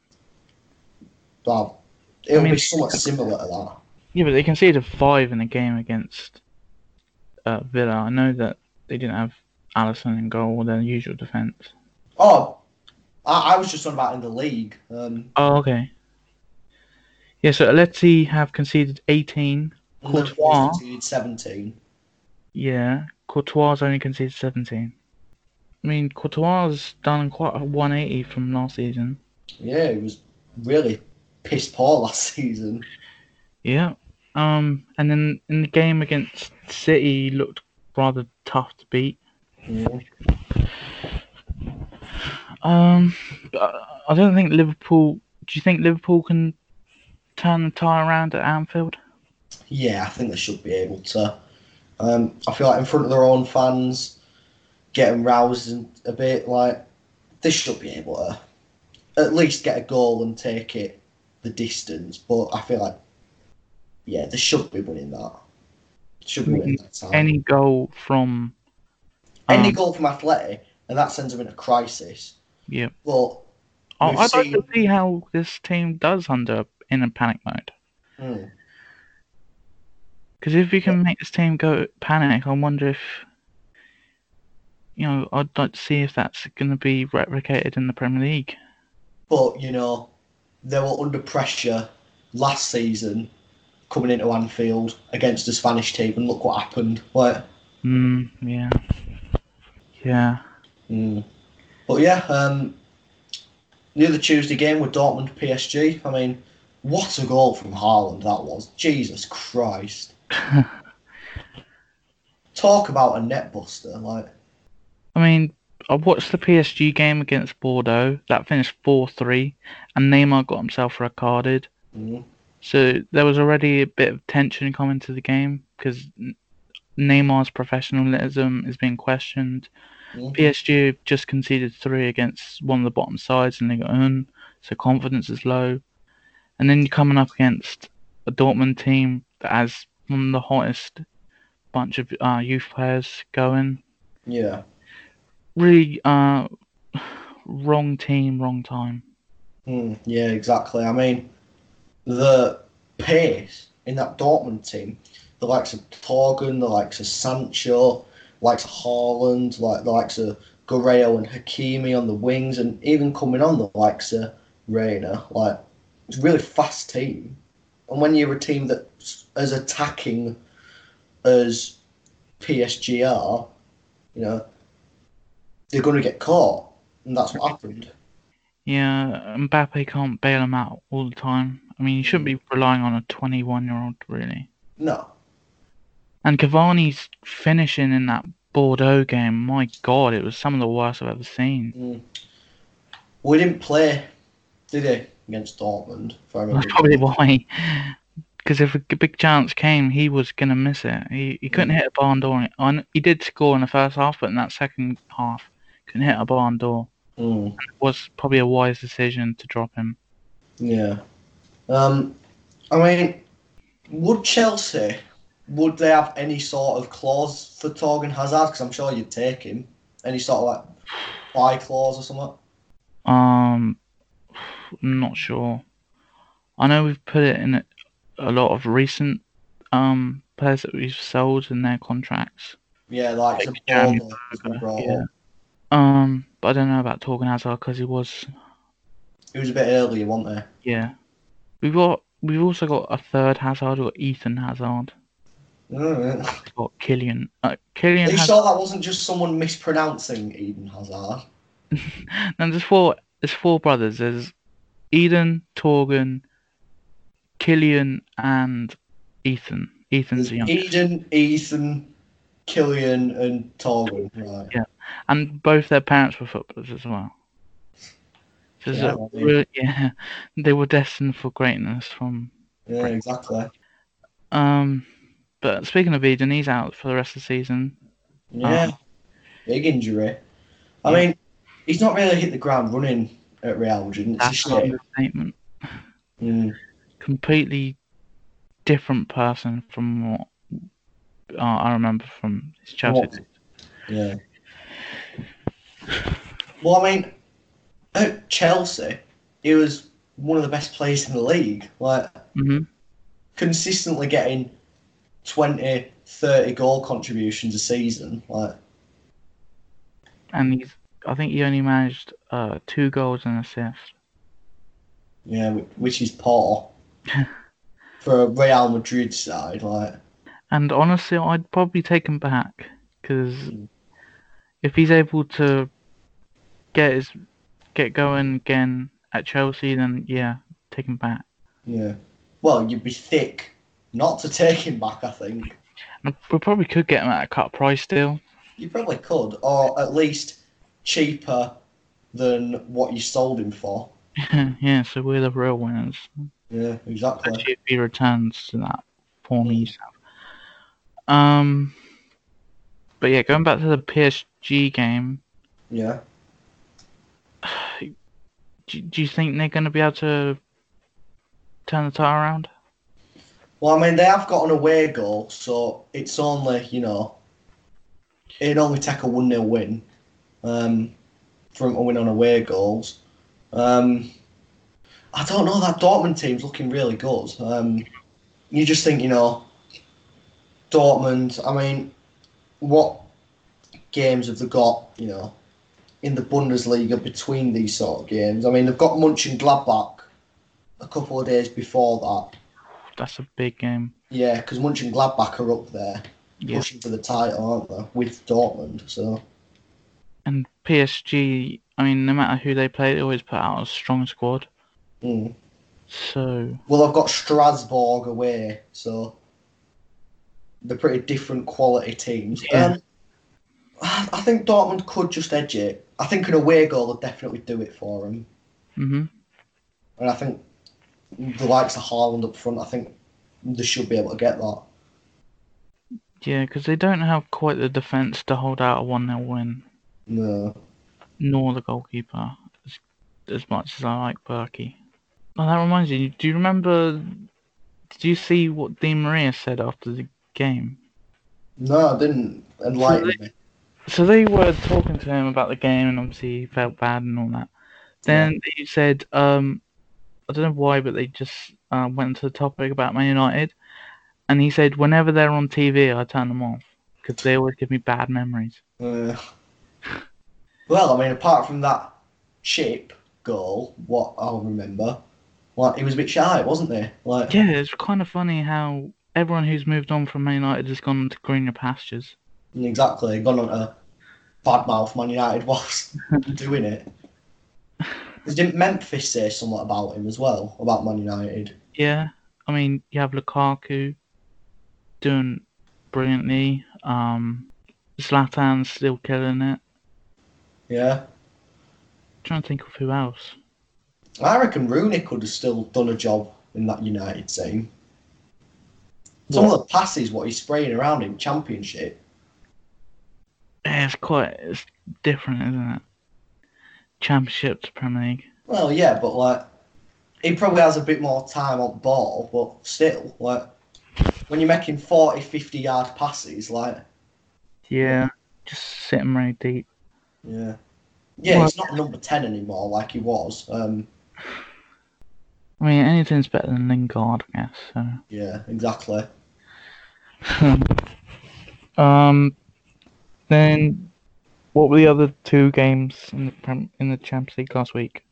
Well, it'll be somewhat similar to that. Yeah, but they conceded 5 in a game against Villa. I know that they didn't have Alisson in goal or their usual defence. Oh, I was just on about in the league. Oh, okay. Yeah, so Aleti have conceded 18. And Liverpool Courtois, conceded 17. yeah, Courtois only conceded 17. I mean, Courtois done quite a 180 from last season. Yeah, it was really piss poor last season. Yeah. And then in the game against City, he looked rather tough to beat. Mm. I don't think Liverpool. Do you think Liverpool can turn the tie around at Anfield? Yeah, I think they should be able to. I feel like in front of their own fans, getting roused a bit, like they should be able to at least get a goal and take it the distance. But I feel like, yeah, they should be winning that. Should I be winning mean, that time. any goal from Any goal from Atleti, and that sends them into crisis. yeah. But I'd we've like to seen. see how this team does in a panic mode. Hmm, Because if you yeah, can make this team go panic, I wonder if I'd like to see if that's going to be replicated in the Premier League. but they were under pressure last season coming into Anfield against a Spanish team, and look what happened. Like, Yeah. Yeah. But yeah, the other Tuesday game with Dortmund PSG. I mean, what a goal from Haaland that was! Jesus Christ! Talk about a net buster. Like, I mean, I watched the PSG game against Bordeaux. That finished 4-3, and Neymar got himself red carded. mm, So there was already a bit of tension coming to the game because Neymar's professionalism is being questioned. mm, PSG just conceded 3 against one of the bottom sides in Ligue 1, so confidence is low. And then you're coming up against a Dortmund team that has one of the hottest bunch of youth players going. yeah, Really, wrong team, wrong time. yeah, exactly. I mean, the pace in that Dortmund team, the likes of Torgan, the likes of Sancho, the likes of Haaland, like the likes of Guerrero and Hakimi on the wings, and even coming on the likes of Reina, like it's a really fast team. And when you're a team that's as attacking as PSG are, they're going to get caught, and that's what happened. Yeah, Mbappe can't bail him out all the time. I mean, you shouldn't be relying on a 21-year-old, really. No. And Cavani's finishing in that Bordeaux game, my God, it was some of the worst I've ever seen. We didn't play, did he, against Dortmund? If I remember. That's probably why. Because if a big chance came, he was going to miss it. He couldn't hit a barn door. He did score in the first half, but in that second half, couldn't hit a barn door. It was probably a wise decision to drop him. Yeah. I mean, would they have any sort of clause for Torgan Hazard? Because I'm sure you'd take him. Any sort of like buy clause or something? I'm not sure. I know we've put it in a lot of recent players that we've sold in their contracts. Yeah, like the Border has been brought up. But I don't know about Torgan Hazard because he was a bit earlier, wasn't he? Yeah. We've also got a third Hazard. We've got Ethan Hazard. Right. We've got Kylian. Are you sure that wasn't just someone mispronouncing Eden Hazard? And there's four brothers. There's Eden, Torgan, Kylian, and Ethan. Ethan's the youngest. Eden, Ethan, Kylian, and Torgan. Right. Yeah, and both their parents were footballers as well. So they were destined for greatness from. Yeah, exactly. But speaking of Eden, he's out for the rest of the season. Yeah, big injury. I mean, he's not really hit the ground running at Real Madrid. It's a shame. That's a statement. Completely different person from what I remember from his Chelsea. Yeah. Well, I mean, at Chelsea, he was one of the best players in the league. Like, consistently getting 20, 30 goal contributions a season. Like, and I think he only managed 2 goals and assists. Yeah, which is poor for a Real Madrid side. Like, And honestly, I'd probably take him back because if he's able to get going again at Chelsea, then yeah, take him back. yeah. Well, you'd be thick not to take him back. I think And we probably could get him at a cut price still. you probably could, or at least cheaper than what you sold him for. Yeah, so we're the real winners. Yeah, exactly. Especially if he returns to that form Mm. he's had. But yeah, going back to the PSG game, Yeah. do you think they're going to be able to turn the tide around? Well, I mean, they have got an away goal, so it's only, it'd only take a 1-0 win for them to win on away goals. I don't know, that Dortmund team's looking really good. You just think, Dortmund, I mean, what games have they got, in the Bundesliga between these sort of games? I mean, they've got Mönchengladbach a couple of days before that. That's a big game. Yeah, because Mönchengladbach are up there, pushing for the title, aren't they, with Dortmund, so... And PSG, I mean, no matter who they play, they always put out a strong squad. Mm. So... Well, I've got Strasbourg away, so... They're pretty different quality teams. Yeah. I think Dortmund could just edge it. I think an away goal would definitely do it for them. Mm-hmm. And I think the likes of Haaland up front, I think they should be able to get that. Yeah, because they don't have quite the defence to hold out a 1-0 win. No. Nor the goalkeeper, as much as I like Berkey. Oh, that reminds you, do you remember... Did you see what Di Maria said after the game? No, I didn't. Enlighten me. So they were talking to him about the game, and obviously he felt bad and all that. Then he said, I don't know why, but they just went to the topic about Man United, and he said, whenever they're on TV, I turn them off because they always give me bad memories. Well, I mean, apart from that chip goal, what I'll remember, like, he was a bit shy, wasn't he? Like, yeah, it's kind of funny how everyone who's moved on from Man United has gone to greener pastures. Exactly, gone on to badmouth Man United whilst doing it. Didn't Memphis say something about him as well, about Man United? Yeah, I mean, you have Lukaku doing brilliantly. Zlatan's still killing it. Yeah. Trying to think of who else. I reckon Rooney could have still done a job in that United team. Some of the passes, what he's spraying around in Championship. Yeah, it's different, isn't it? Championship to Premier League. Well, yeah, but like, he probably has a bit more time on ball, but still, like, when you're making 40, 50-yard passes, like... Yeah, just sitting very deep. Yeah. Yeah, he's not number 10 anymore like he was. I mean, anything's better than Lingard, I guess. So. Yeah, exactly. Then, what were the other 2 games in the Champions League last week?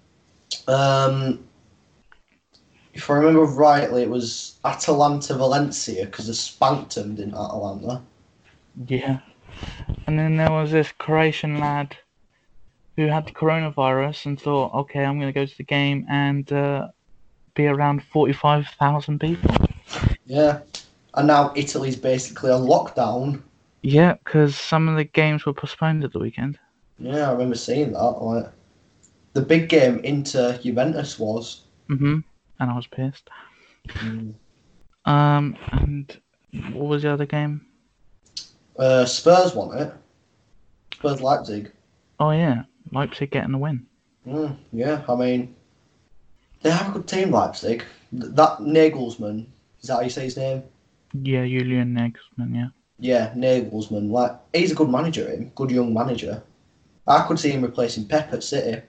If I remember rightly, it was Atalanta Valencia because they spanked them, didn't Atalanta? Yeah. And then there was this Croatian lad who had the coronavirus and thought, okay, I'm going to go to the game and be around 45,000 people. Yeah. And now Italy's basically on lockdown. Yeah, because some of the games were postponed at the weekend. Yeah, I remember seeing that. Like, the big game Inter Juventus was. Mm-hmm. And I was pissed. And what was the other game? Spurs won it. Spurs Leipzig. Oh yeah, Leipzig getting the win. Yeah, I mean, they have a good team, Leipzig. That Nagelsmann, is that how you say his name? Yeah, Julian Nagelsmann, yeah. Yeah, Nagelsmann. Like, he's a good manager, good young manager. I could see him replacing Pep at City.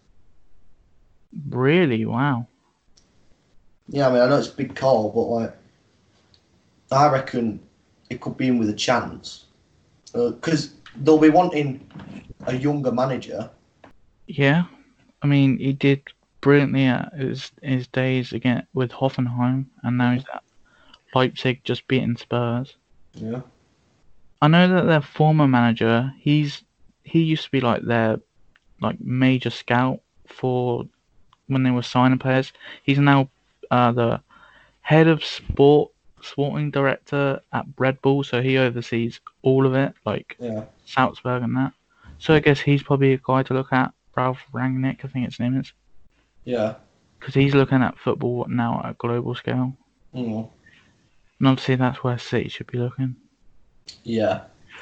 Really? Wow. Yeah, I mean, I know it's a big call, but like, I reckon it could be in with a chance. Because they'll be wanting a younger manager. Yeah, I mean, he did brilliantly at his days again with Hoffenheim, and now he's at Leipzig, just beating Spurs. Yeah. I know that their former manager, he used to be like their major scout for when they were signing players. He's now the head of sporting director at Red Bull, so he oversees all of it, like Yeah. Salzburg and that. So I guess he's probably a guy to look at. Ralph Rangnick, I think his name is. Yeah. Because he's looking at football now at a global scale. Mm. And obviously that's where City should be looking. Yeah.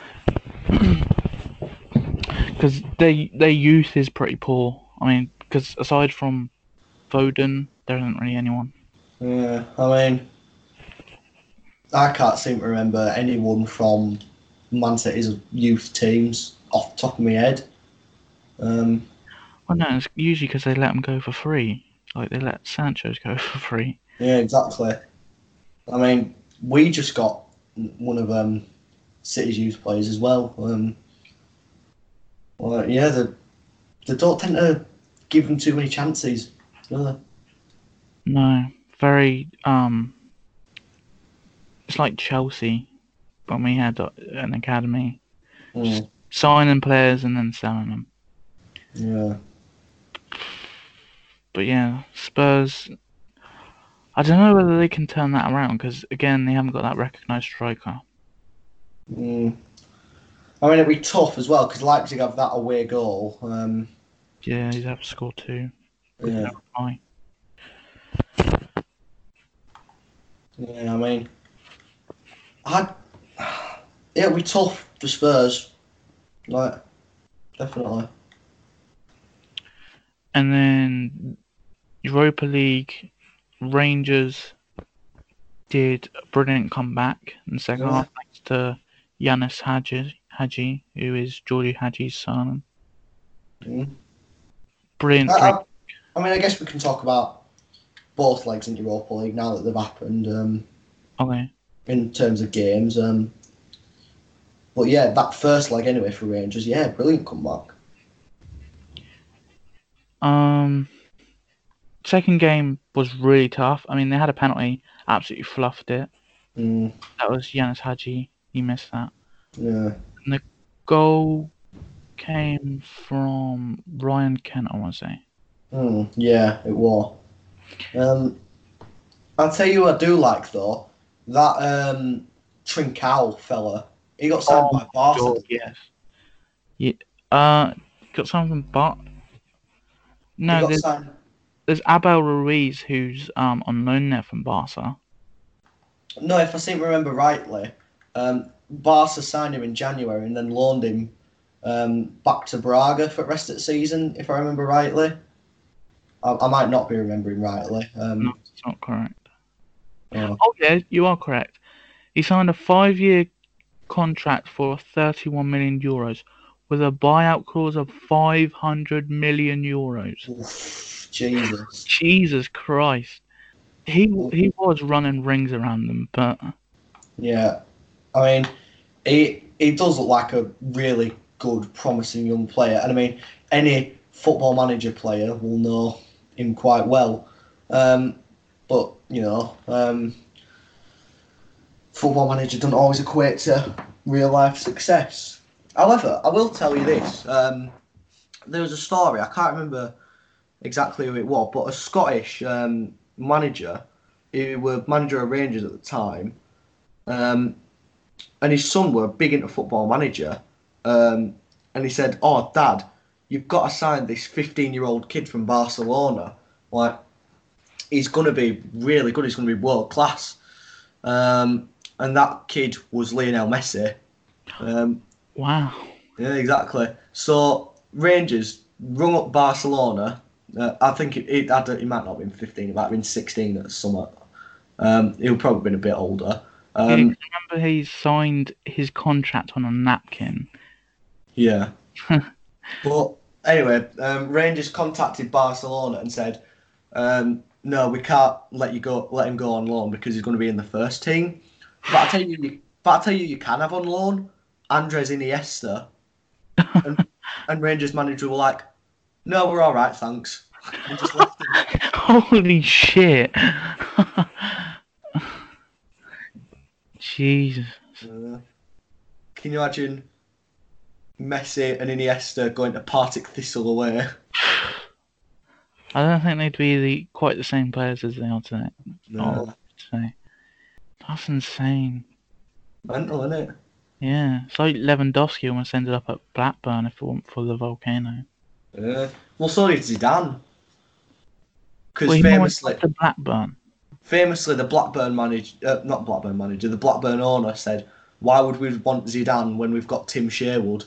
Because their youth is pretty poor. I mean, because aside from Foden, there isn't really anyone. Yeah. I mean, I can't seem to remember anyone from Man City's youth teams off the top of my head. Well, no, it's usually because they let them go for free. Like they let Sancho's go for free. Yeah, exactly. I mean, we just got one of City's youth players as well. Well, yeah, they don't tend to give them too many chances, do they? No, very it's like Chelsea when we had an academy, just signing players and then selling them. Yeah. But yeah, Spurs. I don't know whether they can turn that around because again they haven't got that recognised striker. I mean, it'd be tough as well because Leipzig have that away goal. Yeah, he'd have to score 2. Yeah. Yeah, I mean, it'll be tough for Spurs, like definitely. And then Europa League, Rangers did a brilliant comeback in the second half thanks to Yanis Hadji, who is Geordie Hadji's son. Brilliant. I mean, I guess we can talk about both legs in Europa League now that they've happened. Okay. In terms of games, but yeah, that first leg anyway for Rangers, yeah, brilliant comeback. Second game was really tough. I mean, they had a penalty, absolutely fluffed it. That was Yanis Hadji. He missed that. Yeah. And the goal came from Ryan Kent, I want to say. Yeah, it was. I'll tell you what I do like though. That Trincao fella, he got signed by Barca. Yes. Yeah. Got signed from No, there's Abel Ruiz who's on loan there from Barca. No, if I seem to remember rightly, Barca signed him in January and then loaned him back to Braga for the rest of the season, if I remember rightly. I might not be remembering rightly. No, it's not correct. Oh yeah, you are correct. He signed a 5-year contract for 31 million euros with a buyout clause of 500 million euros. Oof, Jesus. Jesus Christ. He was running rings around them, but yeah, I mean, he does look like a really good, promising young player, and I mean, any Football Manager player will know him quite well. But you know, Football Manager doesn't always equate to real life success. However, I will tell you this: there was a story, I can't remember exactly who it was, but a Scottish manager who were manager of Rangers at the time, and his son were big into Football Manager, and he said, "Oh, Dad, you've got to sign this 15-year-old kid from Barcelona. Like, he's going to be really good. He's going to be world class." And that kid was Lionel Messi. wow. Yeah, exactly. So Rangers rung up Barcelona. I think he might not have been 15. He might have been 16 at the summer. He'll probably been a bit older. Remember he signed his contract on a napkin. Yeah. But anyway, Rangers contacted Barcelona and said, "No, we can't let him go on loan because he's going to be in the first team. But I tell you, you can have on loan Andres Iniesta." And Rangers manager were like, no, we're all right, thanks. And just left him. Holy shit. Jesus. Can you imagine Messi and Iniesta going to Partick Thistle away? I don't think they'd be quite the same players as they are today. No. That's insane. Mental, isn't it? Yeah, it's like Lewandowski almost ended up at Blackburn if it weren't for the volcano. Yeah. Well, so did Zidane. Because Well, famously, to Blackburn. the Blackburn manager, not Blackburn manager, the Blackburn owner said, "Why would we want Zidane when we've got Tim Sherwood?"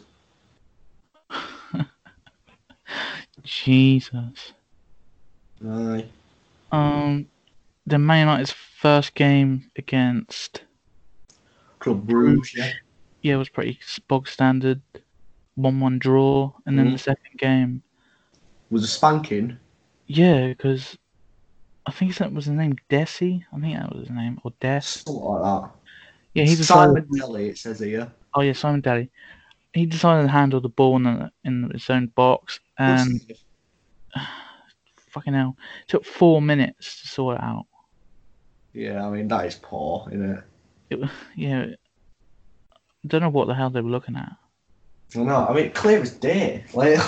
Jesus. Aye. The Man United's first game against Club Brugge, yeah, it was pretty bog standard, 1-1 draw, and then the second game was a spanking. Yeah, because I think that was his name, Desi. I think that was his name, or Des. Something like that. Yeah, he decided. Simon Daly, it says here. Oh yeah, Simon Daly. He decided to handle the ball in his own box, and fucking hell, it took 4 minutes to sort it out. Yeah, I mean that is poor, isn't it? Yeah, I don't know what the hell they were looking at. I know. I mean, clear as day. Like.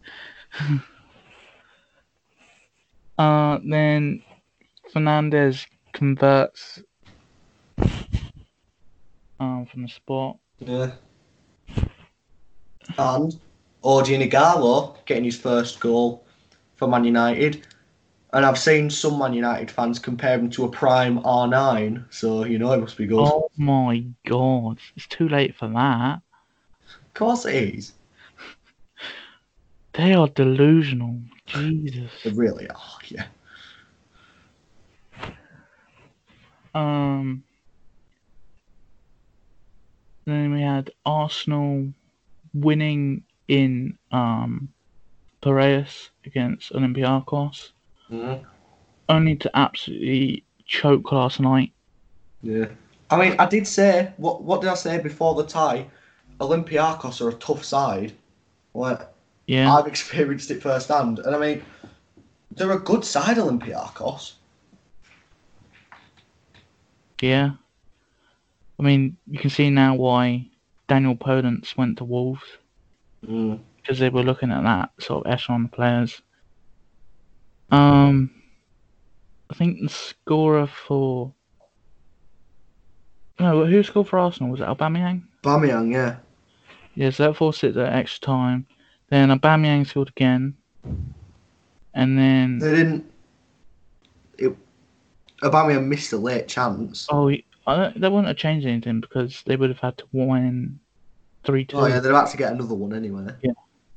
Then Fernandez converts from the spot. Yeah. And Odion Ighalo getting his first goal for Man United. And I've seen some Man United fans compare him to a prime R9, so you know it must be good. Oh my god, it's too late for that. Of course it is. They are delusional. Jesus. They really are, yeah. Then we had Arsenal winning in Piraeus against Olympiacos. Mm-hmm. Only to absolutely choke last night. Yeah. I mean, I did say, what did I say before the tie? Olympiacos are a tough side. Like, yeah. I've experienced it firsthand. And I mean, they're a good side, Olympiacos. Yeah. I mean, you can see now why Daniel Podence went to Wolves. Because they were looking at that sort of echelon of players. I think the scorer for... No, who scored for Arsenal? Was it Aubameyang? Aubameyang, yeah. Yeah, so that forced it to extra time. Then Aubameyang scored again. And then... They didn't... Aubameyang missed a late chance. Oh, they wouldn't have changed anything because they would have had to win 3-2. Oh, yeah, they're about to get another one anyway. Yeah.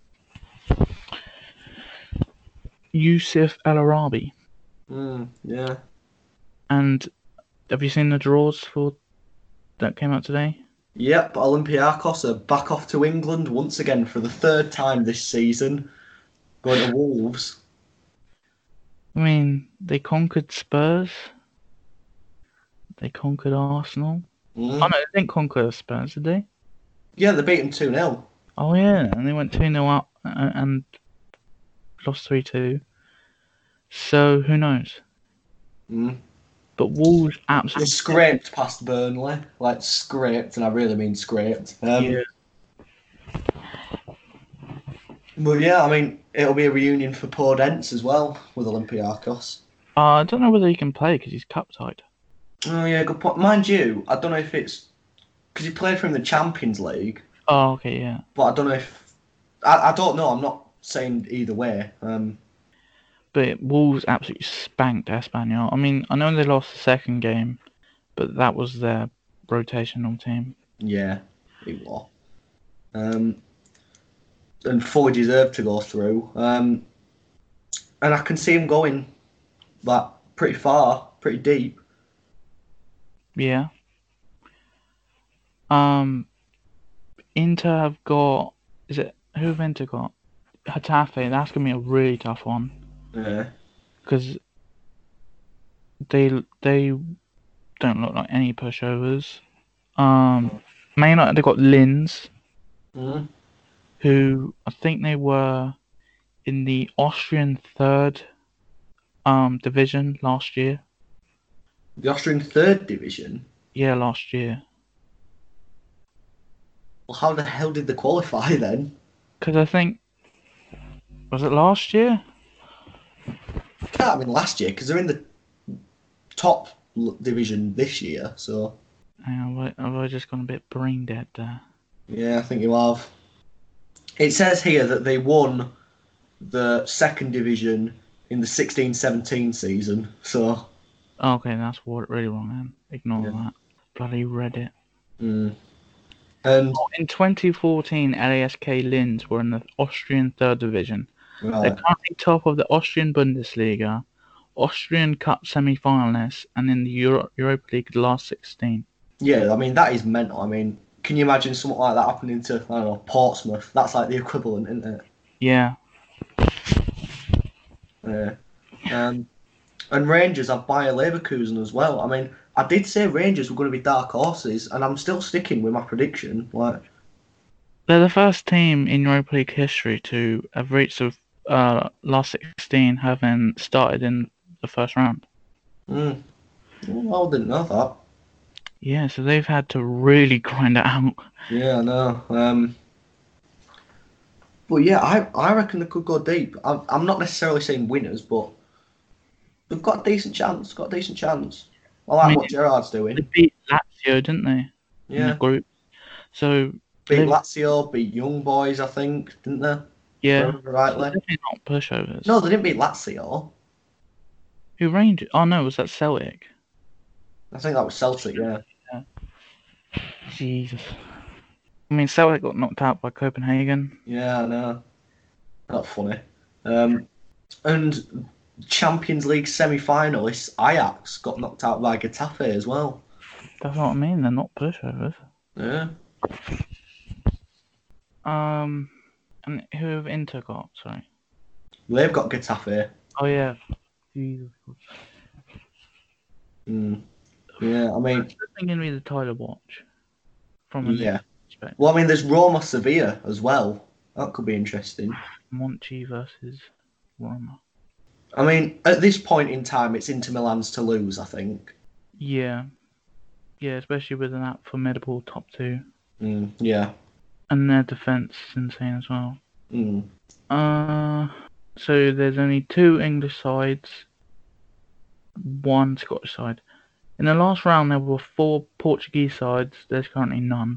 Yusuf El Arabi. Yeah. And have you seen the draws that came out today? Yep, Olympiacos are back off to England once again for the third time this season, going to Wolves. I mean, they conquered Spurs. They conquered Arsenal. Oh no, they didn't conquer Spurs, did they? Yeah, they beat them 2-0. Oh yeah, and they went 2-0 up and lost 3-2. So who knows? But Wolves absolutely scraped past Burnley, like scraped, and I really mean scraped. Yeah. Well, yeah, I mean it'll be a reunion for Podence as well with Olympiacos. I don't know whether he can play because he's cup tied. Oh yeah, good point. Mind you, I don't know if it's because he played for him in the Champions League. Oh, okay, yeah. But I don't know if I don't know. I'm not saying either way. But Wolves absolutely spanked Espanyol. I mean, I know they lost the second game, but that was their rotational team. Yeah, it was. And fully deserved to go through. And I can see him going like pretty far, pretty deep. Yeah. Inter have got... who have Inter got? Getafe. That's going to be a really tough one. Yeah. Because they don't look like any pushovers. Man United, they've got Linz, who I think they were in the Austrian third division last year. The Austrian third division? Yeah, last year. Well, how the hell did they qualify then? Because I think, was it last year? Can't have been last year because they're in the top division this year. So Have I just gone a bit brain dead there? yeah, I think you have. It says here that they won the second division in the 16-17 season. So Okay, that's really wrong then. Ignore that. Bloody Reddit. Mm. And in 2014, LASK Linz were in the Austrian third division. right. They're currently top of the Austrian Bundesliga, Austrian Cup semi-finalists, and in the Europa League the last 16. Yeah, I mean, that is mental. I mean, can you imagine something like that happening to, I don't know, Portsmouth? That's like the equivalent, isn't it? Yeah. Yeah. And Rangers have Bayer Leverkusen as well. I mean, I did say Rangers were going to be dark horses, and I'm still sticking with my prediction. Like, they're the first team in Europa League history to have reached the last 16, having started in the first round. Well, I didn't know that. Yeah, so they've had to really grind it out. Yeah, I know. But yeah, I reckon they could go deep. I'm not necessarily saying winners, but they've got a decent chance. Got a decent chance. I like what Gerrard's doing. They beat Lazio, didn't they? Yeah. In the group. So beat Lazio, beat Young Boys, I think, didn't they? Yeah. Rightly. So definitely not pushovers. No, they didn't beat Lazio. Who Rangers? Oh no, was that Celtic? I think that was Celtic. Yeah. Jesus. I mean, Celtic got knocked out by Copenhagen. Yeah, I know. Not funny. And Champions League semi-finalists Ajax got knocked out by Getafe as well. That's what I mean. They're not pushovers. Yeah. And who have Inter got? Sorry. They've got Getafe. Oh yeah. Jesus. Yeah, I mean. It's definitely going to be the title watch. From a perspective. Well, I mean, there's Roma Sevilla as well. That could be interesting. Monchi versus Roma. I mean, at this point in time, it's Inter Milan's to lose, I think. Yeah. Yeah, especially with that formidable top two. Yeah. And their defence is insane as well. So there's only 2 English sides, 1 Scottish side. In the last round, there were 4 Portuguese sides. There's currently none.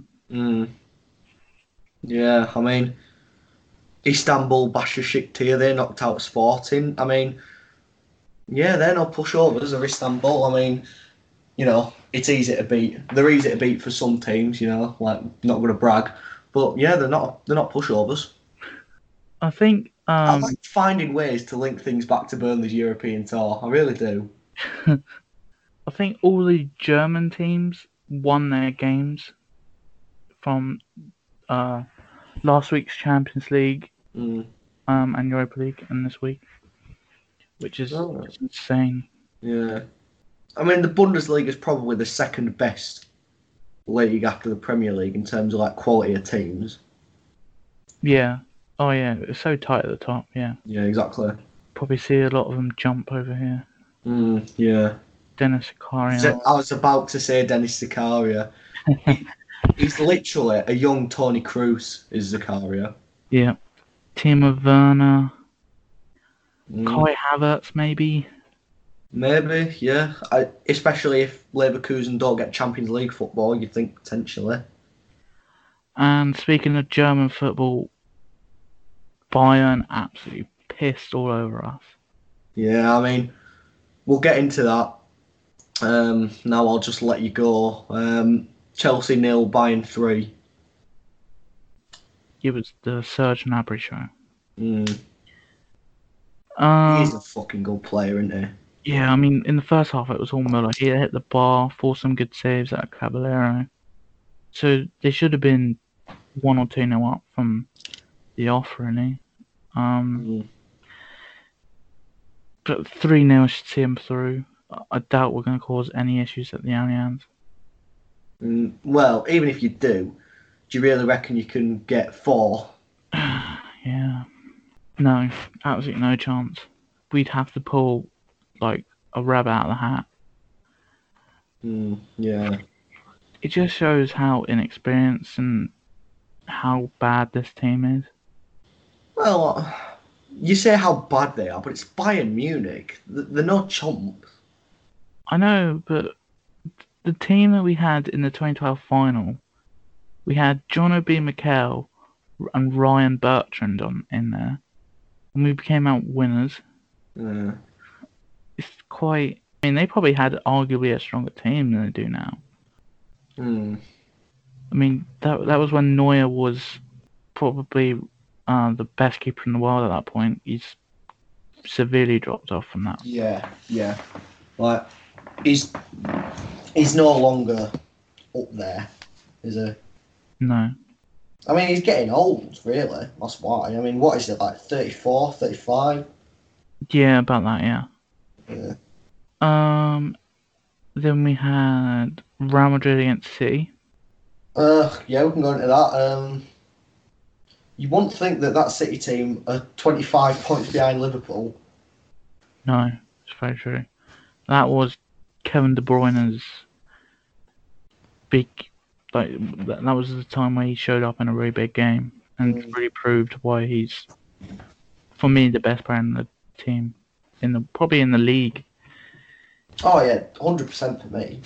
Yeah, I mean, Istanbul, Başakşehir, they knocked out Sporting. I mean, yeah, they're no pushovers of Istanbul. I mean, you know, it's easy to beat. They're easy to beat for some teams, you know, like, not going to brag. But yeah, they're not pushovers. I think I like finding ways to link things back to Burnley's European tour. I really do. I think all the German teams won their games from last week's Champions League and Europa League and this week, which is insane. Yeah. I mean, the Bundesliga is probably the second best league after the Premier League in terms of like quality of teams. Yeah. Oh yeah, it's so tight at the top. Yeah. Yeah, exactly. Probably see a lot of them jump over here. Yeah. Dennis Zakaria. I was about to say Dennis Zakaria. He's literally a young Toni Kroos, is Zakaria. Yeah. Timo Werner. Kai Havertz, maybe. Maybe, yeah. Especially if Leverkusen don't get Champions League football, you'd think potentially. And speaking of German football, Bayern absolutely pissed all over us. Yeah, I mean, we'll get into that. Now I'll just let you go. Chelsea 0, Bayern 3. It was the Serge Gnabry show. He's a fucking good player, isn't he? Yeah, I mean, in the first half it was all Muller. He hit the bar, forced some good saves at Caballero. So they should have been 1 or 2-0 up from the off, really. But 3-0 should see him through. I doubt we're going to cause any issues at the Allianz. Well, even if you do you really reckon you can get 4 Yeah. No, absolutely no chance. We'd have to pull like a rabbit out of the hat. Yeah. It just shows how inexperienced and how bad this team is. Well, you say how bad they are, but it's Bayern Munich. They're no chumps. I know, but the team that we had in the 2012 final, we had John Obi Mikel and Ryan Bertrand in there, and we came out winners. Yeah. It's quite. I mean, they probably had arguably a stronger team than they do now. I mean, that was when Neuer was probably the best keeper in the world at that point. He's severely dropped off from that. Yeah. Like, he's no longer up there, is he? No. I mean, he's getting old, really. That's why. I mean, what is it, like 34, 35? Yeah, about that, yeah. Yeah. Then we had Real Madrid against City. Yeah, we can go into that. You wouldn't think that City team are 25 points behind Liverpool. No, it's very true. That was Kevin De Bruyne's big, like, that was the time where he showed up in a really big game and really proved why he's, for me, the best player in the team, probably in the league. Oh yeah, 100% for me.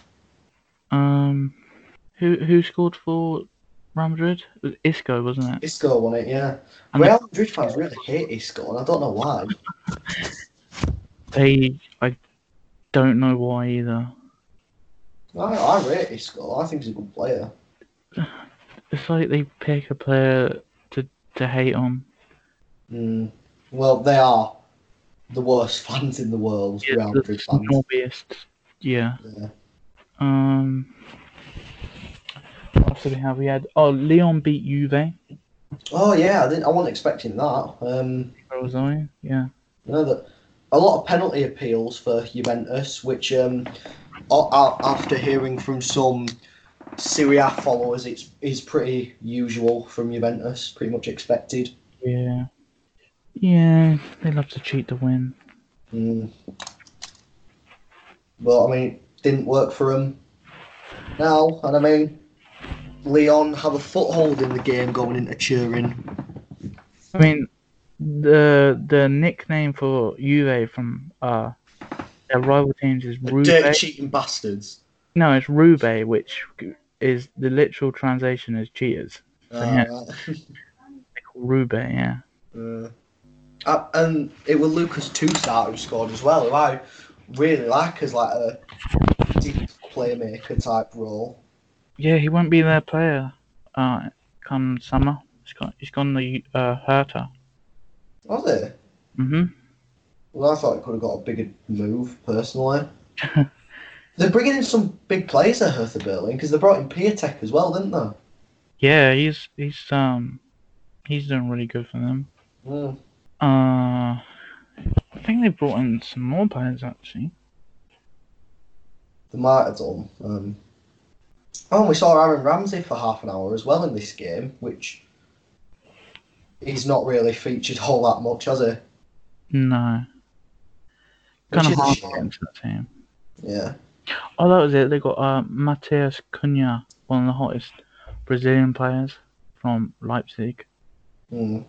Who scored for Real Madrid? It was Isco, wasn't it? Isco won it, yeah. And Real Madrid fans really hate Isco, and I don't know why. I don't know why either. I rate Isco. I think he's a good player. It's like they pick a player to hate on. Well, they are the worst fans in the world, Yeah, Real Madrid fans. Snobbiest. Yeah. What else did we have? We had Lyon beat Juve. Oh yeah, I wasn't expecting that. Where was I? Yeah. You know that a lot of penalty appeals for Juventus, which after hearing from some Serie A followers, is pretty usual from Juventus, pretty much expected. Yeah. Yeah, they love to cheat to win. But I mean, didn't work for them now, and I mean, Lyon have a foothold in the game going into Turin. I mean, the nickname for Juve from their rival teams is Rube. Dirty cheating bastards. No, it's Rube, which is the literal translation is cheaters. So, yeah. Right. They call Rube, yeah. And it was Lucas Toussaint who scored as well, who I really like as like a deep playmaker type role. Yeah, he won't be their player come summer. He's gone the Hertha. Was it? Well, I thought it could have got a bigger move, personally. They're bringing in some big players at Hertha Berlin because they brought in Piatek as well, didn't they? Yeah, he's doing really good for them. I think they brought in some more players actually. They might have done. And we saw Aaron Ramsey for half an hour as well in this game, which he's not really featured all that much, has he? No. Kind of hard to get into that team. Yeah. Oh, that was it. They got Matheus Cunha, one of the hottest Brazilian players from Leipzig. Yeah,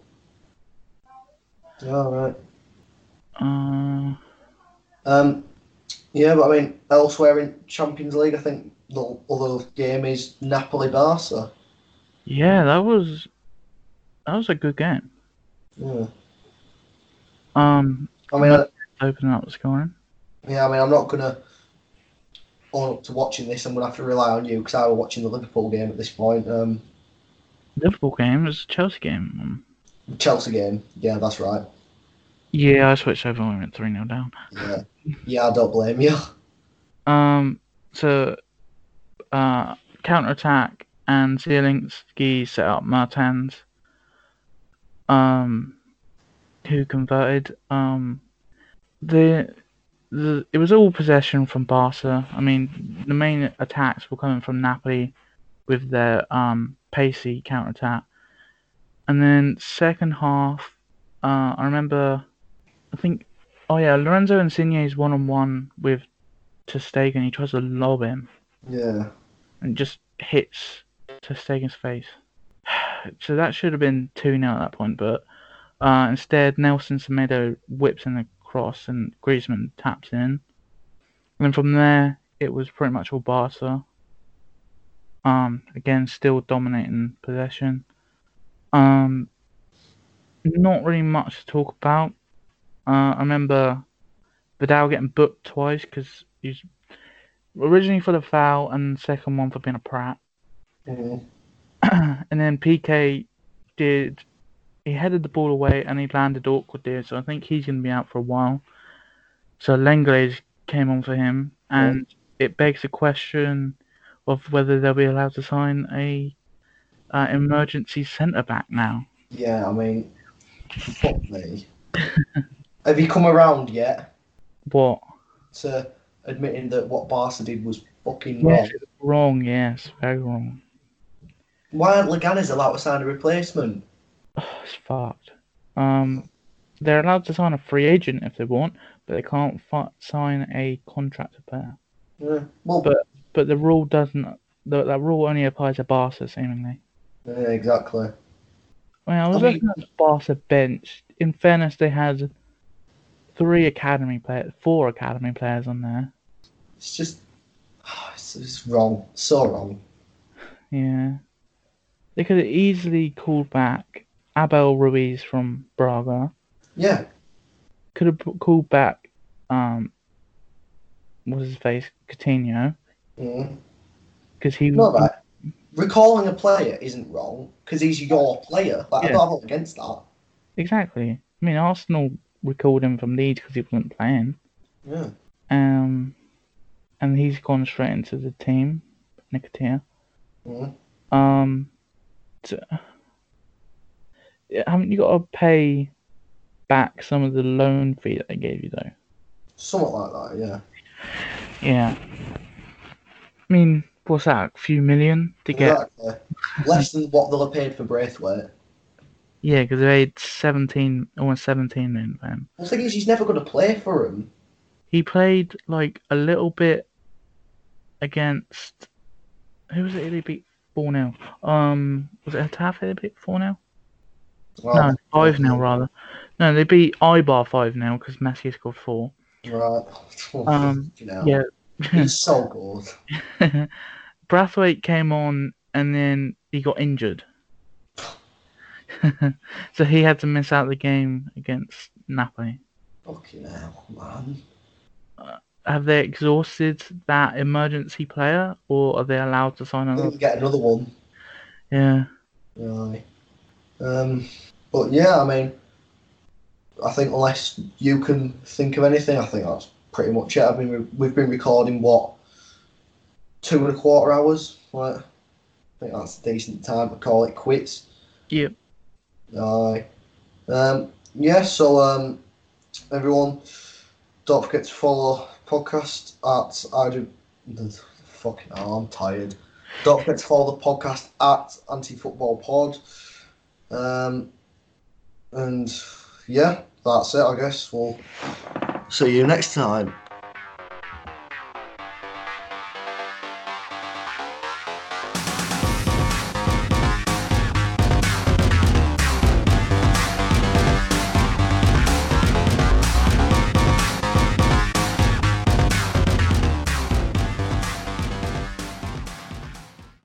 right. Yeah, but I mean, elsewhere in Champions League, I think the other game is Napoli-Barca. Yeah, that was a good game. Yeah. I mean, opening up the scoring. Yeah, I mean, I'm not gonna own up to watching this. I'm gonna have to rely on you because I was watching the Liverpool game at this point. Liverpool game was a Chelsea game. Chelsea game. Yeah, that's right. Yeah, I switched over when we went 3-0 down. Yeah, I don't blame you. So, counter-attack and Zielinski set up Martins, who converted. It was all possession from Barca. I mean, the main attacks were coming from Napoli with their pacey counter-attack. And then second half, I remember, Lorenzo Insigne's one-on-one with Ter Stegen. He tries to lob him. Yeah. And just hits Ter Stegen's face. So that should have been 2-0 at that point, but instead Nelson Semedo whips in a cross and Griezmann taps in. And then from there, it was pretty much all Barca. Again, still dominating possession. Not really much to talk about. I remember Vidal getting booked twice because he's originally for the foul and second one for being a prat. Mm-hmm. And then PK he headed the ball away and he landed awkwardly, so I think he's going to be out for a while. So Lenglet came on for him, and it begs the question of whether they'll be allowed to sign a emergency centre back now. Yeah, I mean, fuck me. Have you come around yet? What? To admitting that what Barca did was fucking Yes, wrong. wrong, yes, very wrong. Why aren't Leganes allowed to sign a replacement? It's fucked. They're allowed to sign a free agent if they want, but they can't sign a contracted player. Yeah. Well, but the rule doesn't. That rule only applies to Barca, seemingly. Yeah, exactly. Well, I was looking at the Barca bench. In fairness, they had 4 academy players on there. It's just, it's wrong, so wrong. Yeah, they could have easily called back Abel Ruiz from Braga. Yeah. Could have called back, what's his face, Coutinho. Because he not that. Recalling a player isn't wrong because he's your player. Like, yeah. I'm not against that. Exactly. I mean, Arsenal recalled him from Leeds because he wasn't playing. Yeah. And he's gone straight into the team, Nketiah. Haven't you got to pay back some of the loan fee that they gave you though? Somewhat like that, yeah. Yeah. I mean, what's that? A few million to get? Less than what they'll have paid for Braithwaite. Yeah, because they paid almost 17 million for him. Well, the thing is, he's never going to play for him. He played like a little bit against. Who was it? They beat 4-0. Was it Getafe they beat 4-0? No, 5-0 rather. No, they beat Eibar 5-0 because Messi scored 4. Right. Yeah. He's so good. Braithwaite came on and then he got injured. So he had to miss out the game against Napoli. Fucking hell, man. Have they exhausted that emergency player, or are they allowed to sign another? Get another one. Yeah. Right. But yeah, I mean, I think unless you can think of anything, I think that's pretty much it. I mean, we've been recording 2.25 hours. Like, I think that's a decent time to call it quits. Yep. Aye. Yeah. So everyone, don't forget to follow podcast at fucking hell, I'm tired. Don't forget to follow the podcast at AntiFootballPod. And yeah, that's it, I guess. We'll see you next time.